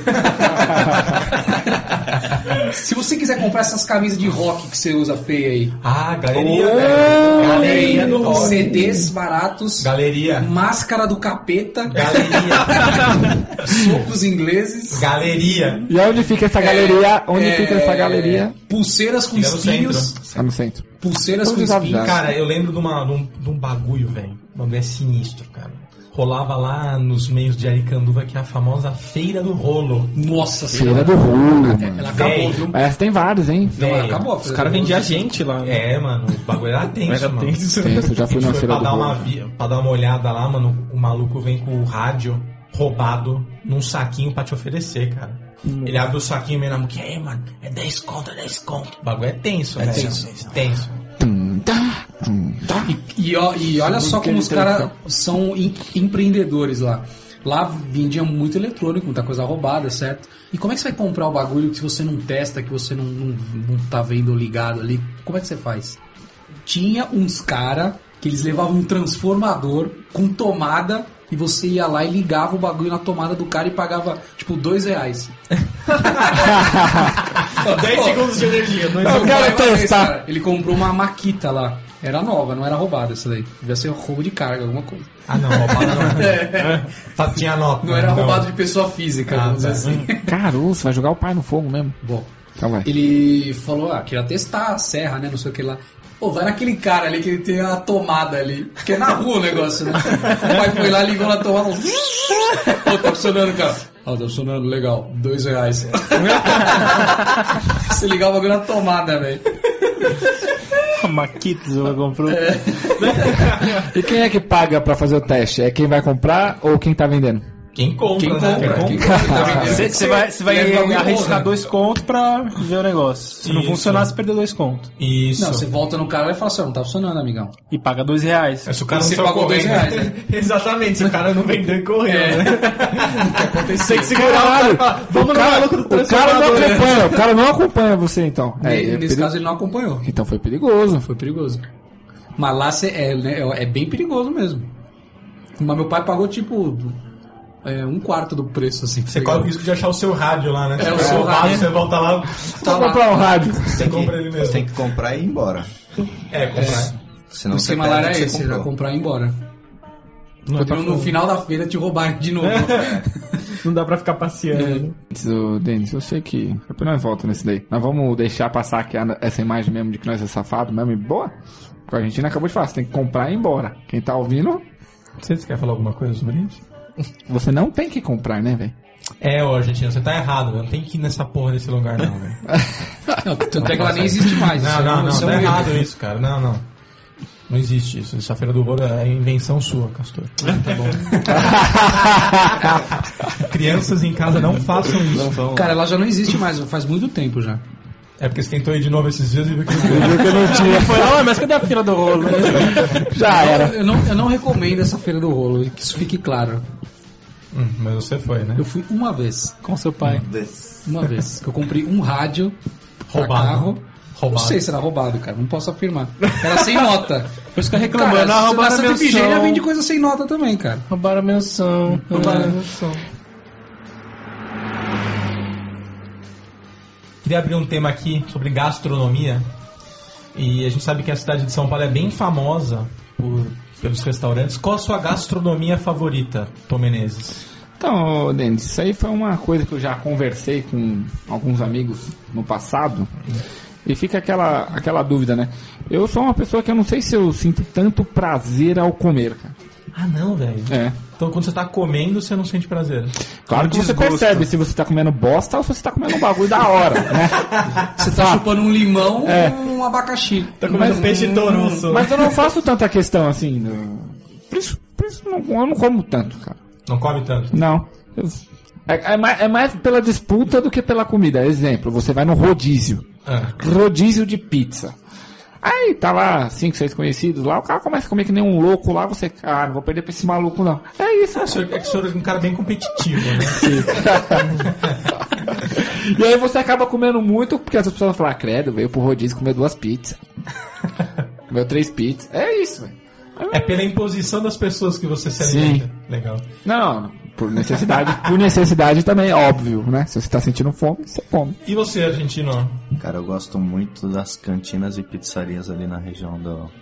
Se você quiser comprar essas camisas de rock que você usa feia aí,
Ah, galeria, velho. Galeria do rock.
CDs baratos,
Galeria.
máscara do capeta,
Galeria.
socos ingleses,
Galeria.
E onde fica essa galeria? Onde fica essa galeria?
pulseiras com
Fica no
espinhos,
centro.
Tá no centro.
pulseiras com
Todos
espinhos.
avisados.
Cara, eu lembro de um bagulho, velho. O bagulho é sinistro, cara. Rolava lá nos meios de Aricanduva, que é a famosa Feira do Rolo.
Nossa
Feira
senhora.
do rolo, mano.
Ela acabou,
Véi.
viu?
Essa tem vários, hein?
Não, ela
Véi.
acabou.
Os caras vendiam gente lá, né?
É, mano, o bagulho era tenso,
Era
mano.
tenso.
Tenso, já
A
fui
gente
na
foi
Feira
pra
do
dar,
Rolo.
pra dar uma olhada lá, mano. O maluco vem com o rádio roubado num saquinho pra te oferecer, cara. Ele abre o saquinho meio na mão, que é, mano, é 10 conto, é 10 conto. O bagulho é tenso, velho. Tenso.
E olha só como os caras são empreendedores lá. Lá vendia muito eletrônico, muita coisa roubada, certo? E como é que você vai comprar o bagulho que você não testa, que você não tá vendo ligado ali? Como é que você faz? Tinha uns caras que eles levavam um transformador com tomada e você ia lá e ligava o bagulho na tomada do cara e pagava, tipo, R$2.
10 segundos de energia.
Eu
quero testar.
Ele comprou uma Makita lá. Era nova, não era roubada essa daí. Devia ser roubo de carga, alguma coisa.
Ah, não, roubado não. Tinha nota.
Não era roubado de pessoa física, vamos dizer
tá.
assim.
Caroço, vai jogar o pai no fogo mesmo.
Bom,
Então vai.
Ele falou, queria testar a serra, né, não sei o que lá. Pô, vai naquele cara ali que ele tem a tomada ali, porque é na rua o negócio, né? O pai foi lá, ligou na tomada, pô, tá funcionando, cara. Tá funcionando, legal, R$2. Você ligar o bagulho na tomada, velho.
A Maquitos ela comprou.
E quem é que paga pra fazer o teste? É quem vai comprar ou quem tá vendendo?
Quem compra,
Quem compra.
Você vai arriscar 2 contos pra ver o negócio. Se não
Isso.
funcionar, você perdeu 2 contos.
Isso.
Não, você volta no cara e fala assim, não tá funcionando, amigão.
E paga R$2.
Mas se o cara
Você
não saiu
pagou
correndo,
R$2, né?
Exatamente, se o cara não vendeu e correu, né?
Tem
que segurar o cara e falar, vamos no maluco do
O cara não
transformador.
acompanha, o cara não acompanha você, então.
Nesse caso ele não acompanhou.
Então foi perigoso.
Foi perigoso. Mas lá é bem perigoso mesmo. Mas meu pai pagou tipo 1/4 do preço, assim.
Você corre o risco de achar o seu rádio lá, né?
É, o
Você
seu rádio.
Você volta lá,
Tá lá.
comprar um rádio.
você compra ele mesmo.
Tem que comprar e ir embora.
Comprar.
Senão
O
você
esquema lá
perde
era
o que
esse,
você
era
comprou.
comprar e ir embora.
Não,
Poderiam no final da feira te roubar de novo.
não dá pra ficar passeando.
Denis, eu sei que. Depois nós voltamos nesse daí. Nós vamos deixar passar aqui essa imagem mesmo de que nós é safado mesmo e boa. Porque a Argentina acabou de falar, você tem que comprar e ir embora. Quem tá ouvindo,
Você quer falar alguma coisa sobre isso?
você não tem que comprar, né, velho?
Ô Argentina, você tá errado, velho. Não tem que ir nessa porra desse lugar, não, velho.
Não, tanto é que ela nem existe mais.
Não,
Isso é
tá
um
errado
erro.
isso, cara. Não. Não existe isso. Essa feira do rolo é invenção sua, Castor. Tá bom. Crianças em casa não façam isso.
Cara, ela já não existe mais, faz muito tempo já.
É porque você tentou ir de novo esses dias e viu que não
Foi lá, mas cadê a fila do rolo?
Já era.
Eu não recomendo essa feira do rolo, que isso fique claro.
Mas você foi, né?
Eu fui uma vez.
Com seu pai.
Uma vez. Que eu comprei um rádio pra
Roubado.
carro.
Roubado.
Não sei se era roubado, cara. Não posso afirmar. Era sem nota.
Por isso que eu reclamando.
Cara,
Roubaram
essa
meu
Tripigênia
som.
vende coisa sem nota também, cara.
Roubaram meu som. Roubaram meu som.
Queria abrir um tema aqui sobre gastronomia. E a gente sabe que a cidade de São Paulo é bem famosa pelos restaurantes. Qual a sua gastronomia favorita, Tom Menezes?
Então, Denis, isso aí foi uma coisa que eu já conversei com alguns amigos no passado. E fica aquela dúvida, né? Eu sou uma pessoa que eu não sei se eu sinto tanto prazer ao comer, cara.
Ah, não, velho.
É.
Então quando você tá comendo, você não sente prazer.
Claro que você percebe se você tá comendo bosta ou se você tá comendo um bagulho da hora, né?
Você tá chupando um limão
É.
ou um abacaxi.
Tá comendo peixe toruço.
Mas eu não faço tanta questão assim. Por isso eu não como tanto, cara.
Não come tanto.
Não. É mais pela disputa do que pela comida. Exemplo, você vai no rodízio. Rodízio de pizza. Aí tá lá 5, 6 conhecidos lá, o cara começa a comer que nem um louco lá, você, não vou perder pra esse maluco não. É isso.
É que o senhor é um cara bem competitivo, né?
E aí você acaba comendo muito, porque as pessoas falam, credo, veio pro rodízio comer 2 pizzas. Comeu 3 pizzas. É isso, velho.
É pela imposição das pessoas que você se alimenta.
Sim.
Legal.
Não, por necessidade também, óbvio, né? Se você tá sentindo fome, você come.
E você, argentino?
Cara, eu gosto muito das cantinas e pizzarias ali na região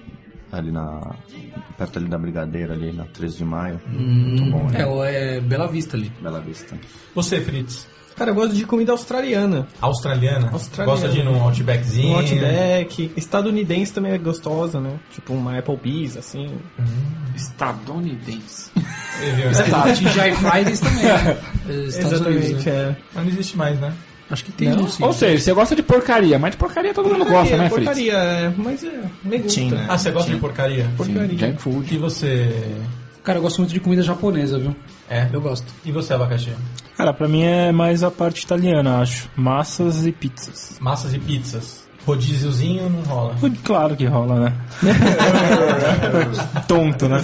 perto ali da Brigadeira, ali na 13 de maio. Muito bom, né?
É Bela Vista ali.
Bela Vista.
Você, Fritz?
Cara, eu gosto de comida australiana.
Australiana?
Australiana.
Gosta de ir num Outbackzinho?
Um Outback. Estadunidense também é gostosa, né? Tipo uma Applebee's, assim.
Estadunidense.
TGI Fridays também, né? Estados Unidos,
Exatamente,
né?
Mas não existe mais, né?
Acho que tem.
Não?
Sim.
Ou seja, você gosta de porcaria, mas de porcaria todo mundo gosta, né, Fritz?
Porcaria, mas me gusta.
Sim, né?
Ah, você gosta de porcaria?
Porcaria.
Junk food.
E você...
Cara, eu gosto muito de comida japonesa, viu?
É?
Eu gosto.
E você, abacaxi?
Cara, pra mim é mais a parte italiana, acho. Massas e pizzas.
Massas e pizzas. Rodíziozinho não rola.
Claro que rola, né? Tonto, né?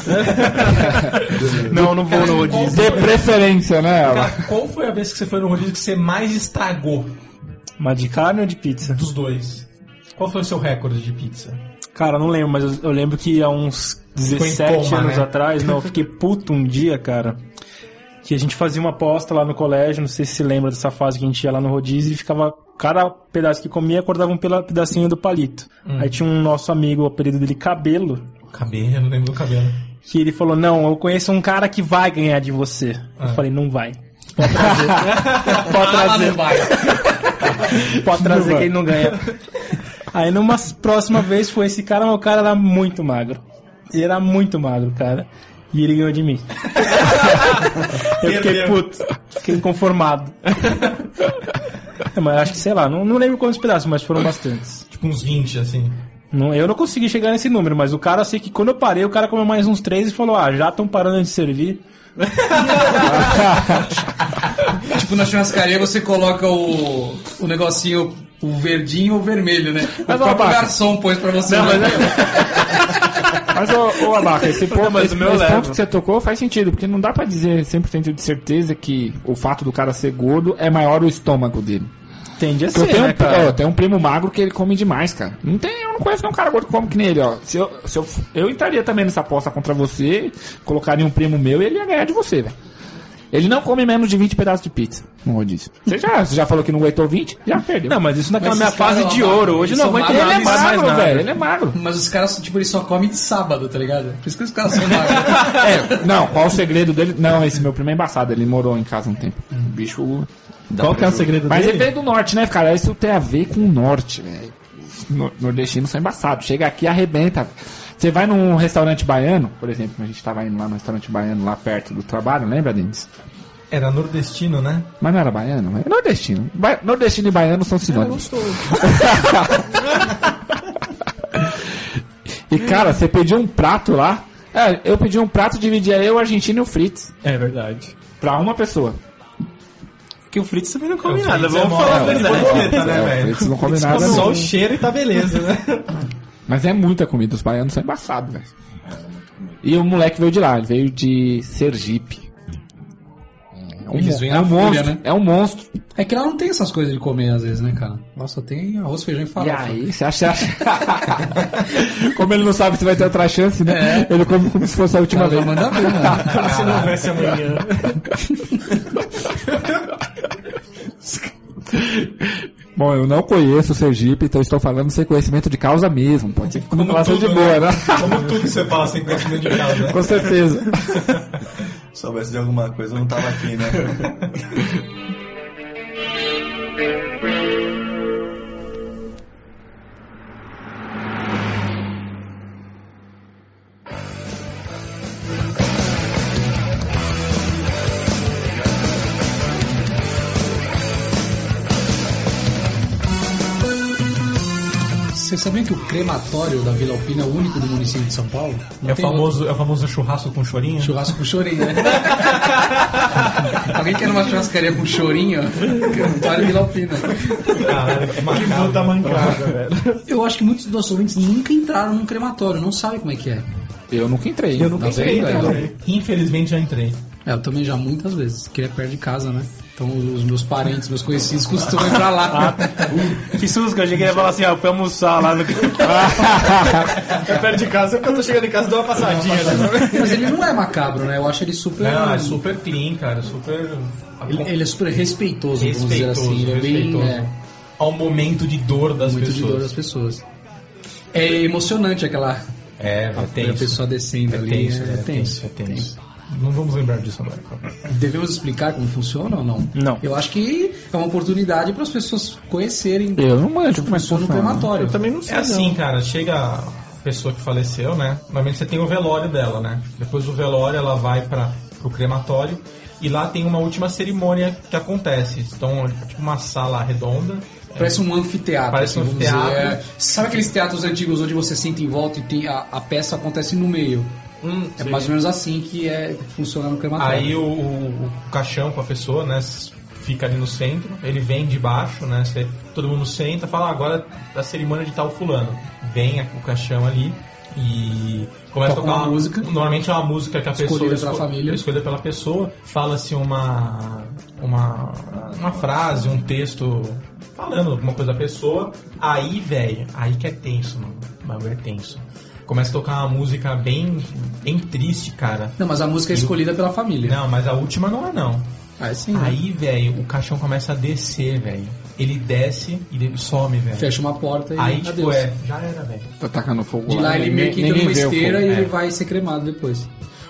não vou no rodízio.
De preferência, né?
Cara, qual foi a vez que você foi no rodízio que você mais estragou
Mas de carne ou de pizza?
dos dois? Qual foi o seu recorde de pizza?
Cara, não lembro, mas eu lembro que há uns
Ficou em
17
coma,
anos
né?
atrás, eu fiquei puto um dia, cara, que a gente fazia uma aposta lá no colégio, não sei se você lembra dessa fase que a gente ia lá no rodízio e ficava, cada pedaço que comia, acordava um pedacinho do palito. Aí tinha um nosso amigo, o apelido dele Cabelo,
Cabelo, não lembro do cabelo.
que ele falou, não, eu conheço um cara que vai ganhar de você. Eu falei, não vai. Pode trazer.
Não vai.
Pode trazer quem não ganha. Aí numa próxima vez foi esse cara, mas o cara era muito magro. Ele era muito magro, cara. E ele ganhou de mim. Eu fiquei puto. Fiquei inconformado. Mas acho que, sei lá, não lembro quantos pedaços, mas foram bastantes.
Tipo uns 20, assim.
Eu não consegui chegar nesse número, mas o cara, sei que quando eu parei, o cara comeu mais uns 3 e falou, já estão parando de servir.
Tipo, na churrascaria você coloca o negocinho, o verdinho ou o vermelho, né?
Mas
o próprio
Abaca,
garçom pôs pra você.
Não,
mas ô Abaca, esse ponto,
mas
esse
o meu
ponto
leva.
que você tocou faz sentido, porque não dá pra dizer 100% de certeza que o fato do cara ser gordo é maior o estômago dele.
Tende a
Porque
ser, né, cara?
eu tenho um primo magro que ele come demais, cara. Eu não conheço nenhum cara gordo que come que nem ele, ó. Eu entraria também nessa aposta contra você, colocaria um primo meu e ele ia ganhar de você, velho. Ele não come menos de 20 pedaços de pizza no rodízio. Você já falou que não aguentou 20? Já perdeu.
Não, mas isso naquela minha
esses caras,
fase de
ó,
ouro. Hoje
eles
não
são
aguento
magros,
mais
Ele é magro,
nada.
velho. Ele é magro.
Mas os caras, tipo, eles só comem de sábado, tá ligado? Por isso que os caras são magros.
Não, qual o segredo dele? Não, esse meu primo é embaçado. Ele morou em casa um tempo. O bicho...
Qual que é o segredo
Mas
dele?
ele veio do norte, né, cara? Isso tem a ver com o norte, velho. Nordestinos são embaçados. Chega aqui e arrebenta. Você vai num restaurante baiano, por exemplo, a gente tava indo lá no restaurante baiano lá perto do trabalho, lembra, Denis?
Era nordestino, né?
Mas não era baiano? É nordestino. Nordestino e baiano são sinônimos. E cara, você pediu um prato lá. Eu pedi um prato, dividia eu, o argentino e o Fritz.
É verdade.
Pra uma pessoa.
Porque o Fritz também não come
O
nada,
Fritz
vamos
é
falar a
mó-
verdade.
borboleta, né,
O
velho?
Fritz não come nada.
Só
não.
o cheiro e tá beleza, né?
Mas é muita comida, os baianos são embaçados, velho. E o moleque veio de lá, ele veio de Sergipe.
Eles vêm
É
na
um
fúria,
monstro,
né?
é um monstro.
É que lá não tem essas coisas de comer às vezes, né, cara? Lá só tem arroz, feijão e
E
farofa.
aí, você acha... Como ele não sabe se vai ter outra chance, né? Ele come como se fosse a última
Ela
vez.
manda ver, mano.
Como se não houvesse amanhã.
Bom, eu não conheço o Sergipe, então estou falando sem conhecimento de causa mesmo. Pode ser que não faça de boa, né?
Como tudo que você fala sem conhecimento de causa.
Com certeza.
Se soubesse de alguma coisa, eu não tava aqui, né?
Vocês sabiam que o crematório da Vila Alpina é o único do município de São Paulo? Não
É o
tem outro.
famoso churrasco com chorinho?
Churrasco com chorinho, né? Alguém quer uma churrascaria com chorinho? Crematório Vila Alpina.
Caralho, que macabro.
Puta mancada, velho.
Eu acho que muitos dos nossos ouvintes nunca entraram num crematório, não sabem como é que é.
Eu nunca entrei.
Eu nunca
Tá
entrei
vendo,
também.
Infelizmente já entrei.
Eu também já muitas vezes, que é perto de casa, né? Então os meus parentes, meus conhecidos costumam ir pra lá.
Que susto, que eu cheguei a falar assim, fui almoçar lá no...
É perto de casa, sempre que eu tô chegando em casa, dou uma passadinha, né?
Mas ele não é macabro, né? Eu acho ele super...
Não, é super clean, cara. Super.
Ele é super respeitoso, vamos dizer assim. Ele é bem...
respeitoso. Ao momento de dor das
muito
pessoas.
de dor das pessoas. É emocionante aquela...
É
A
tenso.
pessoa descendo
É
ali.
tenso,
É tenso.
é tenso. Não vamos lembrar disso agora.
Devemos explicar como funciona ou não?
Não.
Eu acho que é uma oportunidade para as pessoas conhecerem
Eu não manjo
como funciona no crematório.
Eu também não sei.
É assim,
não.
cara, chega a pessoa que faleceu, né? Normalmente você tem o velório dela, né? Depois do velório ela vai pro crematório e lá tem uma última cerimônia que acontece. Então, tipo uma sala redonda.
Parece um anfiteatro.
Parece um
assim, vamos
anfiteatro.
dizer. Sabe aqueles teatros antigos onde você senta em volta e tem a peça acontece no meio? É mais ou menos assim que funciona no crematório.
Aí o caixão com a pessoa, né? Fica ali no centro, ele vem de baixo, né? Todo mundo senta, fala, agora a cerimônia de tal fulano. Vem o caixão ali e começa a
Toca
tocar
uma música.
Normalmente é uma música que a
Escolhida
pessoa
pela família.
escolhida pela pessoa, fala-se uma frase, um texto falando alguma coisa da pessoa. Aí, velho, aí que é tenso, mano. O bagulho é tenso. Começa a tocar uma música bem triste, cara.
Não, mas a música é escolhida pela família.
Não, mas a última não é não.
Ah, é sim.
Aí, velho, o caixão começa a descer, velho. Ele desce e ele some, velho.
Fecha uma porta e
Aí, tipo,
adeus.
já era, velho.
Tô tacando fogo
De lá ele meio que entra
ninguém
numa
vê o
esteira
fogo.
e ele vai ser cremado depois.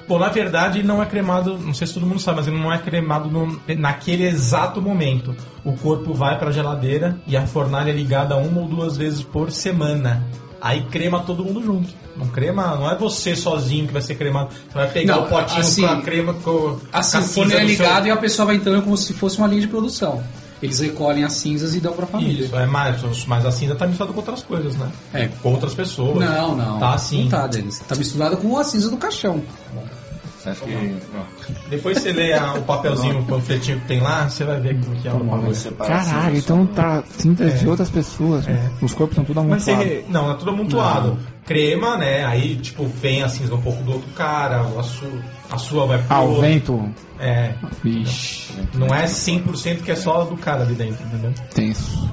Bom, na verdade ele não é cremado, não sei se todo mundo sabe, mas ele não é cremado naquele exato momento. O corpo vai pra geladeira e a fornalha é ligada 1 ou 2 vezes por semana. Aí crema todo mundo junto. Não crema, não é você sozinho que vai ser cremado. Você vai pegar o potinho com a crema com
a fornalha é ligada e a pessoa vai entrando como se fosse uma linha de produção. Eles recolhem as cinzas e dão pra família.
Isso, mas a cinza tá misturada com outras coisas, né? Com outras pessoas.
Não.
Tá sim.
Não tá, Denis. Tá misturada com a cinza do caixão.
Você acha que...
Depois você lê o papelzinho, o panfletinho que tem lá, você vai ver como que é o bagulho.
Caralho, então tá cinza de outras pessoas. Os corpos estão tudo amontoados.
Não, é tudo amontoado. Crema, né? Aí, tipo, vem a cinza um pouco do outro cara, a sua vai pro
o vento.
Ixi. Não é 100% que é só do cara ali dentro, entendeu?
Tenso.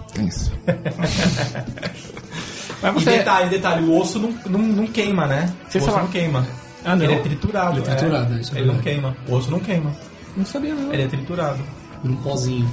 Mas detalhe, o osso não queima, né? O osso não queima.
Ah, não.
Ele é triturado.
Ele é triturado, isso é
ele não
verdade.
queima. O osso não queima.
Não sabia, não.
Ele é triturado.
Um pozinho.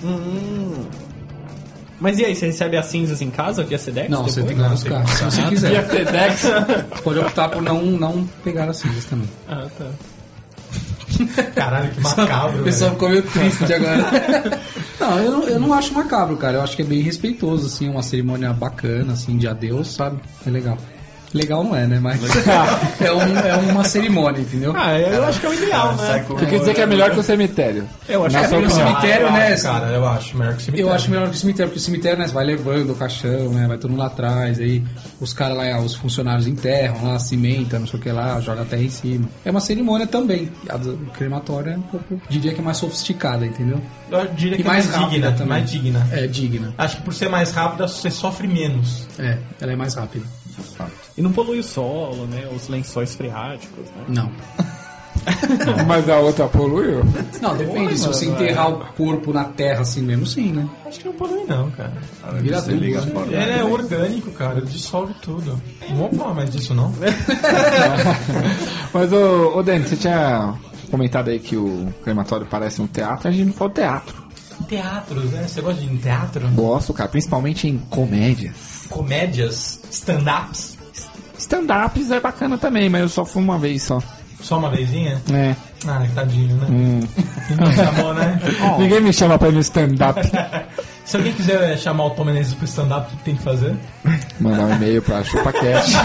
Mas e aí, você recebe as cinzas em casa via Sedex?
Não, você tem que buscar. Se você quiser.
Via Sedex?
Pode optar por não pegar as cinzas também.
Ah, tá.
Caralho, que macabro.
O pessoal ficou meio triste agora. Não, eu não acho macabro, cara. Eu acho que é bem respeitoso, assim, uma cerimônia bacana, assim, de adeus, sabe? É legal. Legal não é, né? Mas é uma cerimônia, entendeu?
Eu acho que é o ideal, né?
Tu quer dizer que é melhor que o cemitério?
Eu acho
que é o cemitério, né?
Cara, eu acho melhor que o cemitério.
Eu acho melhor que o cemitério, porque o cemitério, né, você vai levando o caixão, né, vai todo mundo lá atrás, aí os caras lá, os funcionários enterram lá, cimenta, não sei o que lá, joga a terra em cima. É uma cerimônia também. A do crematório é um pouco, diria que é mais sofisticada, entendeu?
Eu diria que
e mais
é mais digna
também.
Mais digna.
É, digna.
Acho que por ser mais rápida, você sofre menos.
Ela é mais rápida.
E não polui o solo, né? Os lençóis freáticos, né?
Não.
Mas a outra polui?
Não, depende. Se você enterrar o corpo na terra assim mesmo, sim, né?
Acho que não polui não, cara.
Vira tudo.
Ele é orgânico, cara. Ele dissolve tudo. Não vou falar mais disso, não.
Mas, ô Dani, você tinha comentado aí que o crematório parece um teatro. A gente não falou teatro.
Teatros, né? Você gosta de ir em teatro?
Gosto, cara. Principalmente em comédias.
Comédias? Stand-ups?
Stand-ups é bacana também, mas eu só fui uma vez só.
Só uma vezinha?
É.
Ah, tadinho, né? Ninguém chamou, né?
Ninguém me chama pra ir no stand-up.
Se alguém quiser chamar o Tom Menezes pro stand-up, o que tem que fazer?
Mandar um e-mail pra ChupaCast.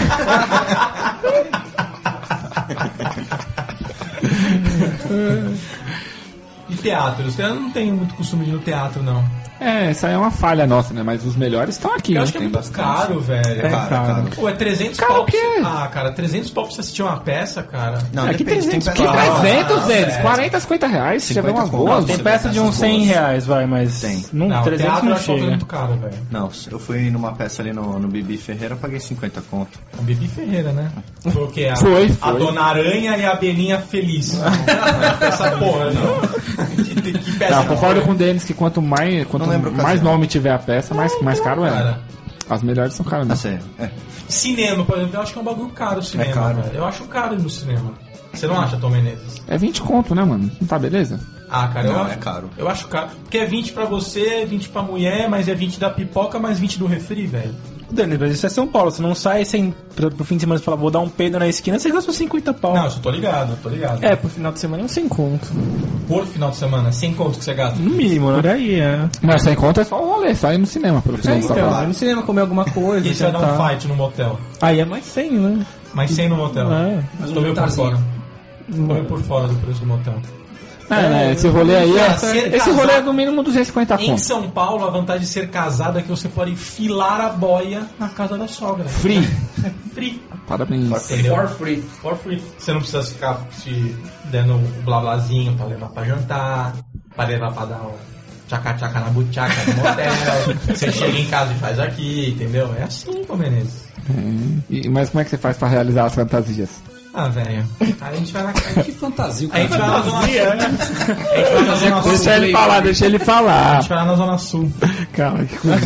E teatros? Eu não tenho muito costume de ir no teatro, não.
Essa aí é uma falha nossa, né? Mas os melhores estão aqui,
Eu
né?
acho que é muito caro, velho.
caro.
Pô, é 300
Caro
pau.
o quê?
Ah, cara, 300 pau pra você assistir uma peça, cara.
Não,
Aqui
depende,
300,
tem
que
peça-
300 deles,
velho.
40, 50 reais, você já vê umas
50
boas.
Tem peça de uns 100 reais, vai, mas
Tem.
não,
Não,
300
teatro eu
não
acho que é
chega.
muito caro, velho.
Não, eu fui numa peça ali no Bibi Ferreira, eu paguei 50 conto.
O Bibi Ferreira, né? Foi o quê?
Foi.
A Dona Aranha e a Abelhinha Feliz. Não é essa porra, não. Que peça
Não, concordo com o Denis que quanto mais
lembro a ocasião.
nome tiver a peça, mais caro é.
Cara.
As melhores são caras, né?
Ah, sério.
Cinema, por exemplo, eu acho que é um bagulho caro o cinema,
É caro.
velho. Eu acho caro ir no cinema. Você não acha, Tom Menezes?
É 20 conto, né, mano? Não tá beleza?
Ah, cara, eu
Não,
acho,
é caro.
Eu acho caro. Porque é 20 pra você, 20 pra mulher, mas é 20 da pipoca, mais 20 do refri, velho.
Dani, mas isso é São Paulo, você não sai sem pro fim de semana e fala, vou dar um peido na esquina, você gastou 50 pau.
Não, eu só tô ligado,
É, pro final de semana é uns 100 conto.
Por final de semana, 100 conto que você gasta.
No mínimo, né? Por aí, é.
Mas sem conta é só o rolê, só ir no cinema, pelo que você tá
Então,
falando.
vai no cinema comer alguma coisa,
E você vai dar um
jantar.
fight no motel.
Aí é mais 100, né?
Mais 100 no motel.
É.
Mas tô meio por fora. Tô meio por fora do preço do motel.
Né, esse rolê aí
Cara, ser
esse rolê é
casado-
no mínimo 250
Em
conto.
São Paulo, a vantagem de ser casado é que você pode filar a boia na casa da sogra.
Free.
Free.
Parabéns.
Entendeu?
For free.
For free. Você não precisa ficar se dando o blá blázinho pra levar pra jantar, pra levar pra dar um tchaca-tchaca na buchaca no motel. Você chega em casa e faz aqui, entendeu? É assim, pô, Menezes.
Mas como é que você faz pra realizar as fantasias?
Ah, velho. Aí a gente vai na
Que fantasia,
A gente vai na zona sul.
né?
A gente vai na zona sul.
Deixa ele falar, deixa ele
A
falar.
gente vai lá na zona sul.
Calma, que culpa,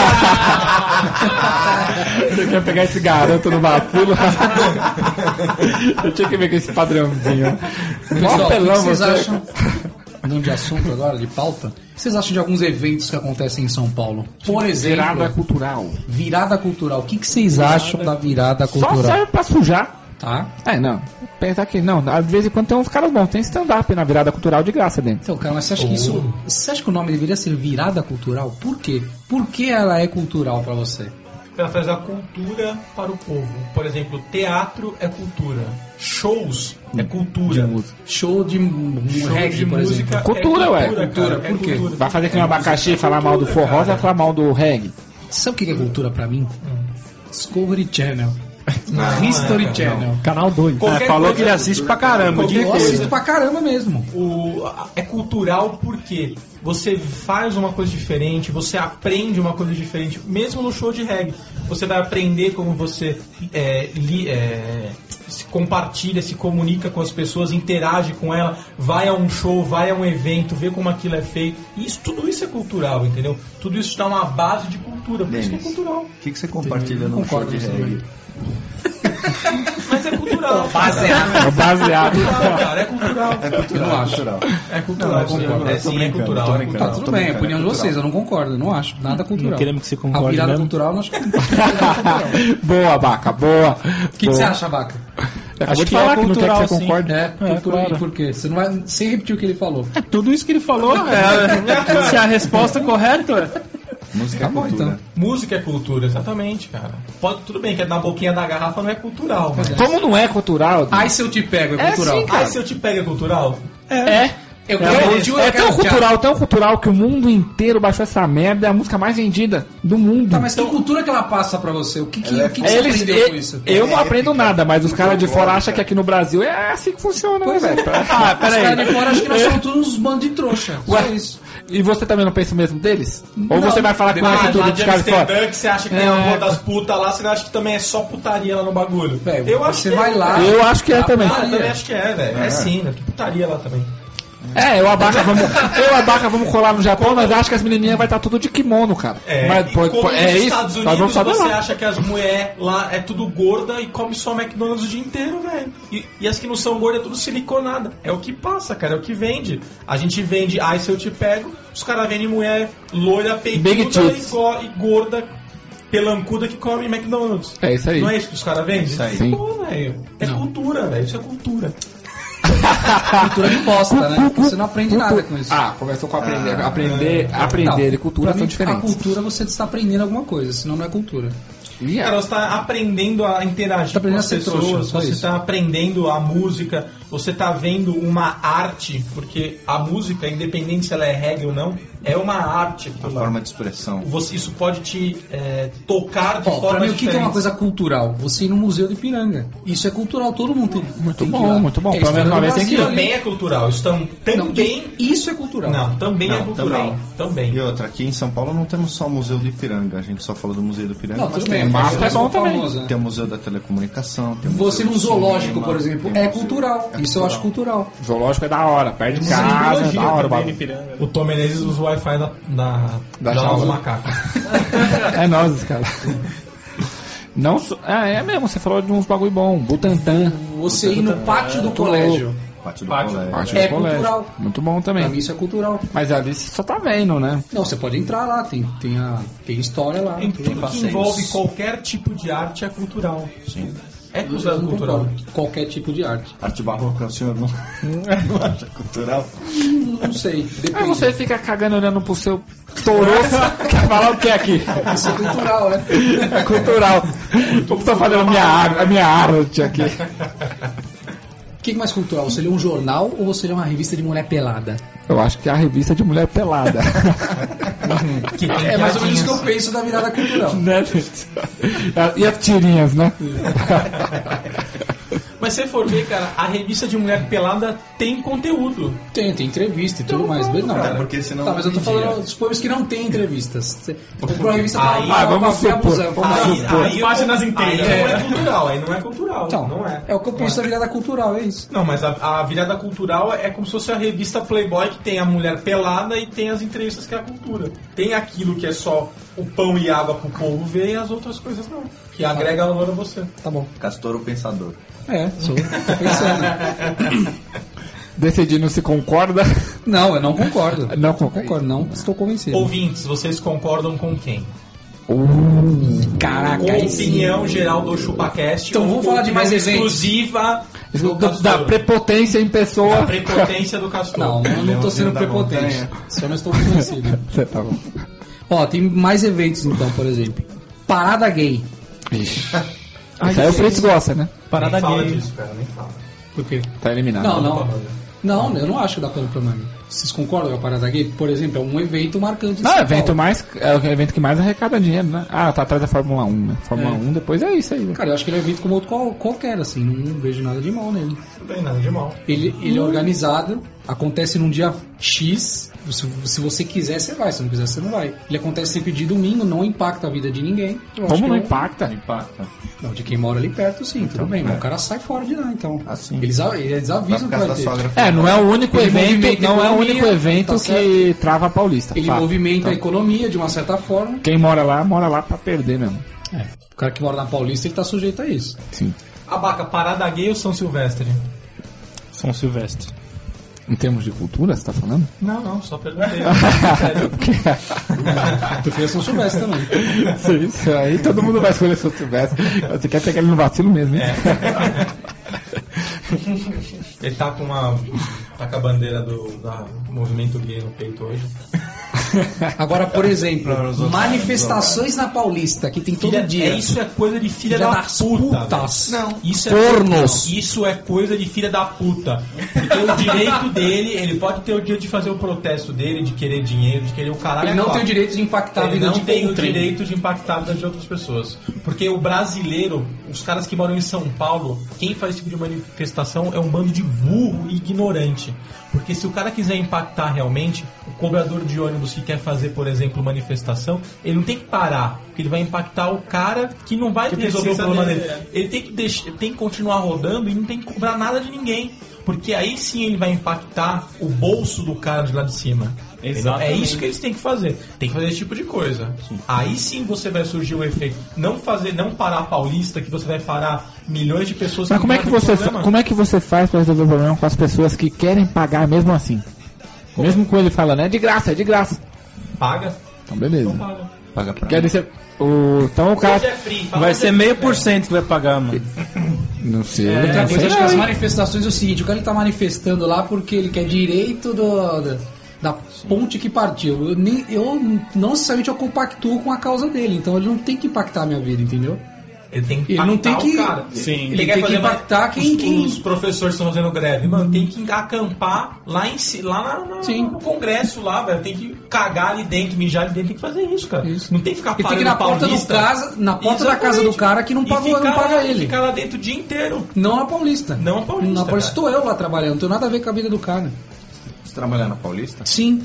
Você quer pegar esse garoto no vacilo? Eu tinha que ver com esse padrãozinho.
Pessoal, o que
Apelão
vocês
você.
acham? Mudando de assunto agora, de pauta. O que vocês acham de alguns eventos que acontecem em São Paulo? Por exemplo,
Virada cultural.
virada cultural. O que vocês acham da virada
Só
cultural?
serve pra sujar.
Tá?
Não. Pensar que não. Às vezes em quando tem uns caras bons. Tem stand-up na virada cultural de graça dentro.
Então, cara, mas você acha que isso... Você acha que o nome deveria ser virada cultural? Por quê? Por que ela é cultural pra você?
Ela traz a cultura para o povo. Por exemplo, teatro é cultura. Shows é cultura.
Show de reggae, por exemplo.
Cultura, ué.
Cultura, por quê?
Vai fazer que um abacaxi e falar mal do forró, vai falar mal do reggae.
Sabe o que é cultura pra mim? Discovery Channel. History Channel.
Canal 2.
Falou
que ele assiste pra caramba.
Eu assisto pra caramba mesmo.
É cultural porque você faz uma coisa diferente, você aprende uma coisa diferente, mesmo no show de reggae. Você vai aprender como você se compartilha, se comunica com as pessoas, interage com ela, vai a um show, vai a um evento, vê como aquilo é feito. E tudo isso é cultural, entendeu? Tudo isso dá uma base de cultura, por isso que é cultural.
O que você compartilha num show de reggae?
Mas é cultural.
Baseado.
Cara, é cultural.
Eu não acho.
É cultural. Sim, é cultural.
Tá, tudo bem, é a opinião de vocês, eu não concordo, eu não acho nada cultural.
Não queremos que você
A
concorde
virada
mesmo.
cultural, eu não acho que é cultural.
Boa, Baca, boa.
O que você acha, Vaca?
Acabou de
que
falar
é
que não quer
cultural,
que você
sim.
concorde.
Cultura,
claro.
e por quê? Você não vai sem repetir o que ele falou.
Tudo isso que ele falou se é a resposta correta.
Música é cultura.
então.
Música é cultura, exatamente, cara. Tudo bem que na boquinha da garrafa não é cultural, mas...
Como não é cultural?
Ai, se eu te pego, é cultural.
Ah, se eu te pego é cultural?
Eu
É tão cultural que o mundo inteiro baixou essa merda, é a música mais vendida do mundo.
Tá, mas que cultura que ela passa pra você? O que você aprendeu com isso?
Eu não aprendo nada, mas os caras de fora acham que aqui no Brasil é assim que funciona, né, velho?
Os caras de fora acham que nós somos todos uns bandos de trouxa. Só isso.
E você também não pensa o mesmo deles? Ou você vai falar com
Ah,
essa tudo
lá
de
de
cara de fora?
Amsterdã, que você acha que tem a rua das putas lá, você acha que também é só putaria lá no bagulho.
Velho,
Eu acho
você
que
vai lá.
Eu acho que é também.
Ah, eu também acho que é, velho. É sim, né? Que putaria lá também.
Eu e a Baca vamos colar no Japão, mas acho que as menininhas vai estar tudo de kimono, cara.
Mas, como nos
isso?
Estados
Nós
Unidos,
vamos saber
você
lá.
acha que as mulheres lá é tudo gorda e come só McDonald's o dia inteiro, velho. E as que não são gordas é tudo siliconada. É o que passa, cara, é o que vende. A gente vende, ai, se eu te pego, os caras vendem mulher loira, peituda e gorda, pelancuda que come McDonald's.
É isso aí.
Não é isso que os caras vendem?
Isso aí.
Sim.
Pô, velho. É cultura, velho. Isso é cultura.
Cultura de bosta, né? Você não aprende nada com isso.
Começou com aprender e cultura
pra
são
mim,
diferentes.
A cultura você está aprendendo alguma coisa, senão não é cultura.
Cara, você está aprendendo a interagir
Tá aprendendo
com
a
as
ser
pessoas,
trouxa, só
você
isso.
está aprendendo a música, você está vendo uma arte, porque a música, independente se ela é reggae ou não, é uma arte.
A forma de expressão.
Isso pode te tocar de
Pra
forma
mim, o que é uma
diferente.
coisa cultural? Você ir no Museu de Piranga. Isso é cultural, todo mundo tem.
Muito
tem que
bom,
ir lá.
muito bom.
É
Pelo menos
história
uma
do
vez tem que ir.
Brasil ali.
Também é cultural. Também...
Isso é cultural.
Não, também é
Não,
cultural. Também.
E outra, aqui em São Paulo não temos só o Museu do Ipiranga, a gente só falou do Museu do Ipiranga,
Não,
mas
tudo
tem
bem.
o
Mafra é bom também.
famosa, né?
Tem o Museu da Telecomunicação, tem o
Você
Museu
num
do
zoológico,
Cinema,
por exemplo,
tem o
é
museu-
cultural. Isso eu acho cultural.
Zoológico é da hora, perto de casa, é da hora o bagulho.
O Tom Menezes usa o Wi-Fi da
jaula.
jaula do macaco.
É nós, cara. Não, é mesmo, você falou de uns bagulho bom. Butantan.
Você ir no pátio do colégio.
Pátio do
Pátio.
colégio.
Acho
É
do colégio.
cultural.
Muito bom
Pra
também.
mim isso é cultural.
Mas ali você só tá vendo, né?
Não, você pode entrar lá, tem história lá.
Em
tem
tudo que
passeios.
envolve qualquer tipo de arte é cultural.
Sim.
É
Eu
considerado
não
cultural.
concordo. Qualquer tipo de arte.
Arte barroca, o senhor não acha cultural?
Não sei,
Aí
depende.
você fica cagando olhando pro seu toroço. Quer falar o que aqui?
Isso é cultural, né?
É cultural. Eu tô fazendo a minha arte aqui.
O que é mais cultural? Você lê um jornal ou você lê uma revista de mulher pelada?
Eu acho que é a revista de mulher pelada.
É mais ou menos isso que eu penso da virada cultural.
Né? E as tirinhas, né?
Mas se você for ver, cara, a revista de mulher pelada tem conteúdo.
Tem entrevista e tudo mais. Não,
Cara,
cara.
porque senão
Tá, mas eu tô
vendia.
falando dos povos que não tem entrevistas. Você comprou a revista
Aí-
pra
vamos
ver
supor,
abusando.
Aí
páginas
aí
inteiras.
não é cultural, aí não é cultural.
Então,
não é.
é o que eu penso da virada cultural, é isso.
Não, mas a virada cultural é como se fosse a revista Playboy, que tem a mulher pelada e tem as entrevistas que é a cultura. Tem aquilo que é só o pão e água pro povo ver e as outras coisas não. Que agrega valor a você.
Tá bom.
Castor o Pensador.
É, tô pensando.
Decidindo se concorda.
Não, eu não concordo.
Não
Concordo, não estou convencido.
Ouvintes, vocês concordam com quem?
Caraca,
Com
aí sim.
opinião geral do ChupaCast.
Então vamos falar de mais eventos.
Exclusiva do
Da
Castor.
prepotência em
Da
pessoa.
prepotência do Castor.
Não, eu não tô sendo
da
prepotente.
montanha.
Só não estou convencido.
Você tá bom.
Ó, tem mais eventos então, por exemplo. Parada gay.
Isso aí o Freitas gosta, né?
Parada
Nem fala
gay.
disso, cara, nem fala.
Por quê?
Tá eliminado.
Não, eu não acho que dá pano pra manga. Vocês concordam com a parada gay? Por exemplo, é um evento marcante. em
Não,
São
evento
Paulo.
é o evento que mais arrecada dinheiro, né? Ah, tá atrás da Fórmula 1, né? Fórmula 1 depois é isso aí, né?
Cara, eu acho que ele é um evento como outro qualquer, assim. Não vejo nada de mal nele.
Não tem nada de mal.
Ele é organizado, acontece num dia X. Se você quiser, você vai. Se não quiser, você não vai. Ele acontece sempre de domingo, não impacta a vida de ninguém. Eu acho
Como
que
não
é um-
impacta?
Impacta.
Não, de quem mora ali perto, sim, tudo bem. Mas o cara sai fora de lá, então.
Assim.
Eles
Vai
avisam
por
que
causa
vai
da
ter.
sogra.
É, não é o único
Ele
evento,
movimenta
não é o
economia,
único evento
tá
que trava a Paulista.
Ele
fato.
movimenta a economia de uma certa forma.
Quem mora lá pra perder mesmo.
O cara que mora na Paulista, ele tá sujeito a isso.
Sim.
Abaca, Parada Gay ou São Silvestre?
São Silvestre.
Em termos de cultura, você tá falando?
Não, só perguntei.
Tu fez São Silvestre também.
Isso aí todo mundo vai escolher São Silvestre. Você quer pegar ele no vacilo mesmo, hein?
Ele tá com a bandeira do movimento gay no peito hoje.
Agora, por exemplo, manifestações na Paulista, que tem todo dia.
Isso é coisa de filha
Filha
da
das
puta.
putas.
velho. Não, isso é
Cornos.
Isso é coisa de filha da puta. Porque o direito dele, ele pode ter o direito de fazer o protesto dele, de querer dinheiro, de querer o caralho.
Ele não
quatro.
tem o direito de impactar a
Ele
vida
não
de
tem o
outrem.
direito de impactar a vida de outras pessoas. Porque o brasileiro, os caras que moram em São Paulo, quem faz esse tipo de manifestação é um bando de burro e ignorante. Porque se o cara quiser impactar realmente, o cobrador de ônibus que quer fazer, por exemplo, manifestação, ele não tem que parar, porque ele vai impactar o cara que não vai resolver o problema dele. Ele tem que continuar rodando e não tem que cobrar nada de ninguém. Porque aí sim ele vai impactar o bolso do cara de lá de cima.
Exatamente.
É isso que eles têm que fazer. Tem que fazer esse tipo de coisa. Aí sim você vai surgir o efeito. Não parar a Paulista, que você vai parar milhões de pessoas.
Mas como é
não
que
tem
você,
problema.
como é que você faz pra resolver o problema com as pessoas que querem pagar mesmo assim? Mesmo com ele falando, é de graça, é de graça.
Paga?
Então beleza.
Não paga.
Paga pra
Quer dizer, então o cara...
Hoje é free, fala
Vai
onde
ser
é
meio
free,
por cento que vai pagar, mano.
Não sei.
Outra
não
coisa,
sei
acho que as
não, hein?
manifestações é o seguinte: o cara ele tá manifestando lá porque ele quer direito da ponte que partiu. Eu não necessariamente eu compactuo com a causa dele, então ele não tem que impactar a minha vida, entendeu?
Ele tem que
Ele não
impactar
tem que-
o cara.
Sim.
Ele tem que impactar
Os professores estão fazendo greve. Mano, tem que acampar lá
Sim.
no congresso lá, velho. Tem que cagar ali dentro, mijar ali dentro. Tem que fazer isso, cara.
Isso.
Não tem que ficar
Ele tem que ir
parando
na porta
Paulista.
na porta da casa do cara que não
E
paga, não
ficar
paga
lá,
ele.
Ficar lá dentro o dia inteiro.
Não na Paulista.
Não a Paulista,
Na Paulista
cara.
estou eu lá trabalhando, não tem nada a ver com a vida do cara.
Você trabalhar na Paulista?
Sim.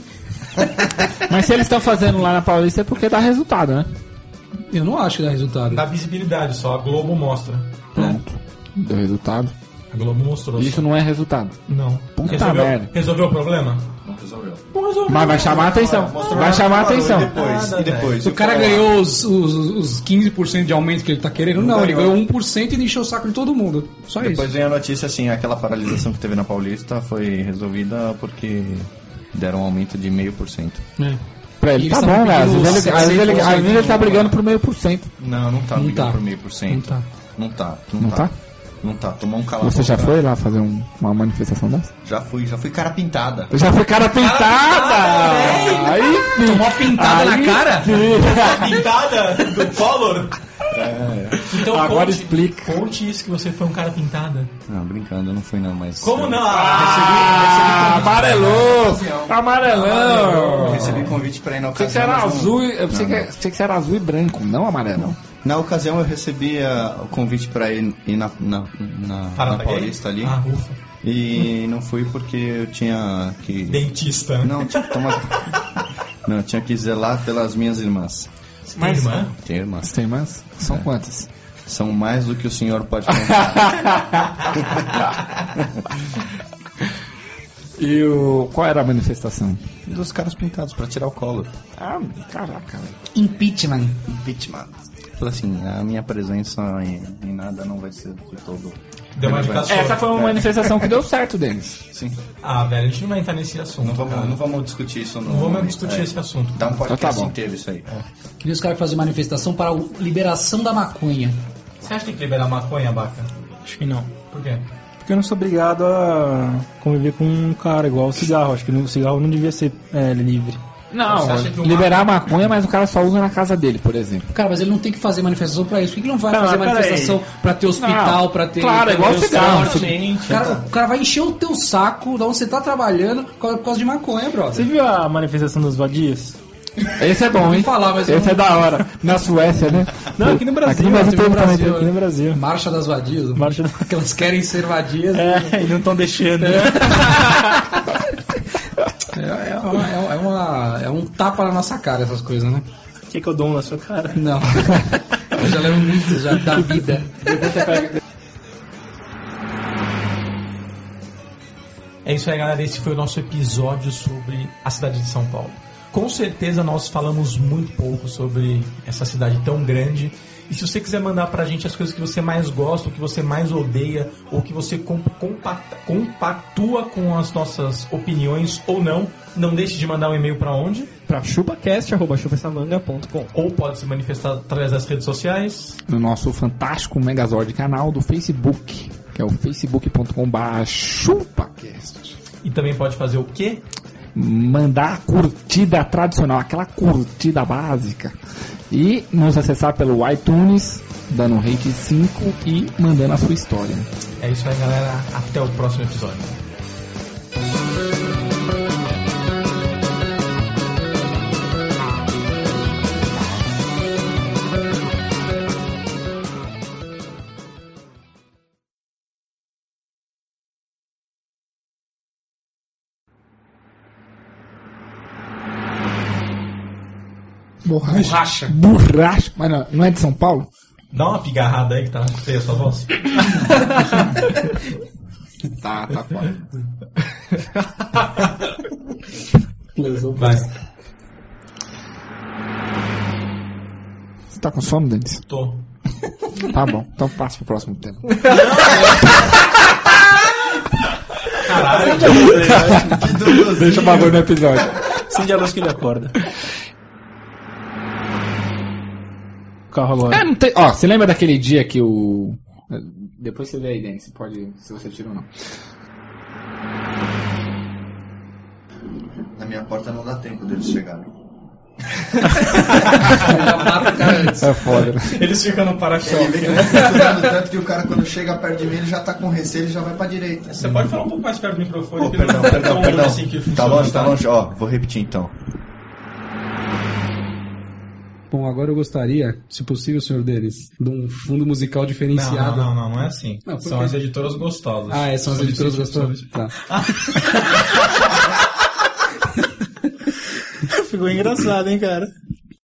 Mas se eles estão fazendo lá na Paulista é porque dá resultado, né?
Eu não acho que dá resultado.
Dá visibilidade só. A Globo mostra.
Pronto. Deu resultado.
A Globo mostrou.
Isso não é resultado.
Não.
Puta merda.
Resolveu o problema?
Não resolveu.
Não resolveu.
Mas vai chamar a atenção. Vai chamar a atenção.
E depois?
O cara ganhou os 15% de aumento que ele tá querendo? Não, ele ganhou 1% e encheu o saco de todo mundo. Só
Depois
isso.
vem a notícia assim, aquela paralisação que teve na Paulista foi resolvida porque deram um aumento de 0,5%.
É.
Pra ele
E
tá
eles
bom,
tavam
né? Às
pedindo
vezes ele tá
60%,
brigando por 0,5%.
Não tá
Não
brigando
tá.
por 0,5%.
Não tá.
Não tá.
Não tá?
Não tá. Tomou um cala.
Você já foi lá fazer uma manifestação dessa?
Já fui cara pintada.
Eu já fui cara pintada! Aí sim.
Tomou uma pintada
Aí
na cara?
A pintada do Collor. Então
Agora
conte,
explica.
Conte isso que você foi um cara pintada.
Não, brincando, eu não fui não, mas...
Como não?
Amarelou! Amarelão!
Recebi convite pra ir na
Pensei que
ocasião.
você era
mas não-
azul, eu
Não,
pensei que você era azul e branco, não amarelo.
Na ocasião eu recebi o convite pra ir na
Parada
Paulista
gay?
ali.
Ah, ufa.
E não fui porque eu tinha que...
Dentista.
Não, tinha que tomar... Não, eu tinha que zelar pelas minhas irmãs.
Você tem irmã?
Tenho irmãs.
Você tem irmãs? São quantas?
São mais do que o senhor pode contar.
E qual era a manifestação?
Dos caras pintados pra tirar o colo.
Ah, caraca, velho.
Impeachment.
Impeachment. Falei assim, a minha presença em nada não vai ser de todo
Deu uma dica sua.
Essa foi uma manifestação que deu certo deles. Sim.
Ah, velho, a gente não vai entrar nesse assunto.
Não vamos discutir isso.
Não vamos discutir esse assunto.
Dá um podcast
bom.
inteiro isso aí.
Queria os caras fazer manifestação para a liberação da maconha.
Você acha que tem que liberar maconha, Baca?
Acho que não.
Por quê?
Porque eu não sou obrigado a conviver com um cara igual o cigarro. Acho que o cigarro não devia ser livre.
Não,
Você acha que o
liberar a maconha, mas o cara só usa na casa dele, por exemplo.
Cara, mas ele não tem que fazer manifestação pra isso. Por que ele não vai
Não,
fazer
mas
manifestação pra ter hospital, pra ter...
Claro, é igual cigarro.
O cara vai encher o teu saco de onde você tá trabalhando por causa de maconha, brother.
Você viu a manifestação dos vadias?
Esse é bom, hein?
Falar, mas
Esse é da hora. Na Suécia, né?
Não, aqui no Brasil.
Aqui no Brasil
teve
também,
Brasil, aqui no Brasil.
Marcha das vadias.
Marcha
Porque elas querem ser vadias.
e não estão deixando.
É um tapa na nossa cara essas coisas, né?
O que eu dou na sua cara?
Não. Eu já levo muito já da vida.
É isso aí, galera. Esse foi o nosso episódio sobre a cidade de São Paulo. Com certeza nós falamos muito pouco sobre essa cidade tão grande. E se você quiser mandar pra gente as coisas que você mais gosta, o que você mais odeia, ou que você compactua com as nossas opiniões ou não deixe de mandar um e-mail pra onde?
Pra chupacast@chupessamanga.com.
Ou pode se manifestar através das redes sociais.
No nosso fantástico Megazord canal do Facebook, que é o facebook.com/chupacast.
E também pode fazer o quê?
Mandar a curtida tradicional, aquela curtida básica. E nos acessar pelo iTunes, dando um rate 5 e mandando a sua história.
É isso aí, galera. Até o próximo episódio.
Borracha. Mas não é de São Paulo?
Dá uma pigarrada aí que tá feia a sua voz.
Tá foda.
Vai.
Você tá com sono, Denis?
Tô.
Tá bom, então passa pro próximo tema.
Caralho.
Deixa o bagulho no episódio.
Acende a luz que ele acorda. O carro agora.
Não tem... Ó, você lembra daquele dia que o... Depois você vê aí, Denis, você pode... Se você tira ou não.
Na minha porta não dá tempo deles chegarem.
Já mata o cara antes.
É foda.
Eles ficam no para-choque.
Ele vê que eu tô funcionando tanto que o cara, quando chega perto de mim, ele já tá com receio, ele já vai pra direita.
Você pode falar um pouco mais perto do microfone?
Oh,
porque não é tão longe assim que
Tá
funciona,
longe. Ó, vou repetir então.
Bom, agora eu gostaria, se possível, senhor Denis, de um fundo musical diferenciado.
Não é assim.
Não, por
são
quê?
as editoras gostosas.
São as editoras gostosas? Tá.
Ficou engraçado, hein, cara?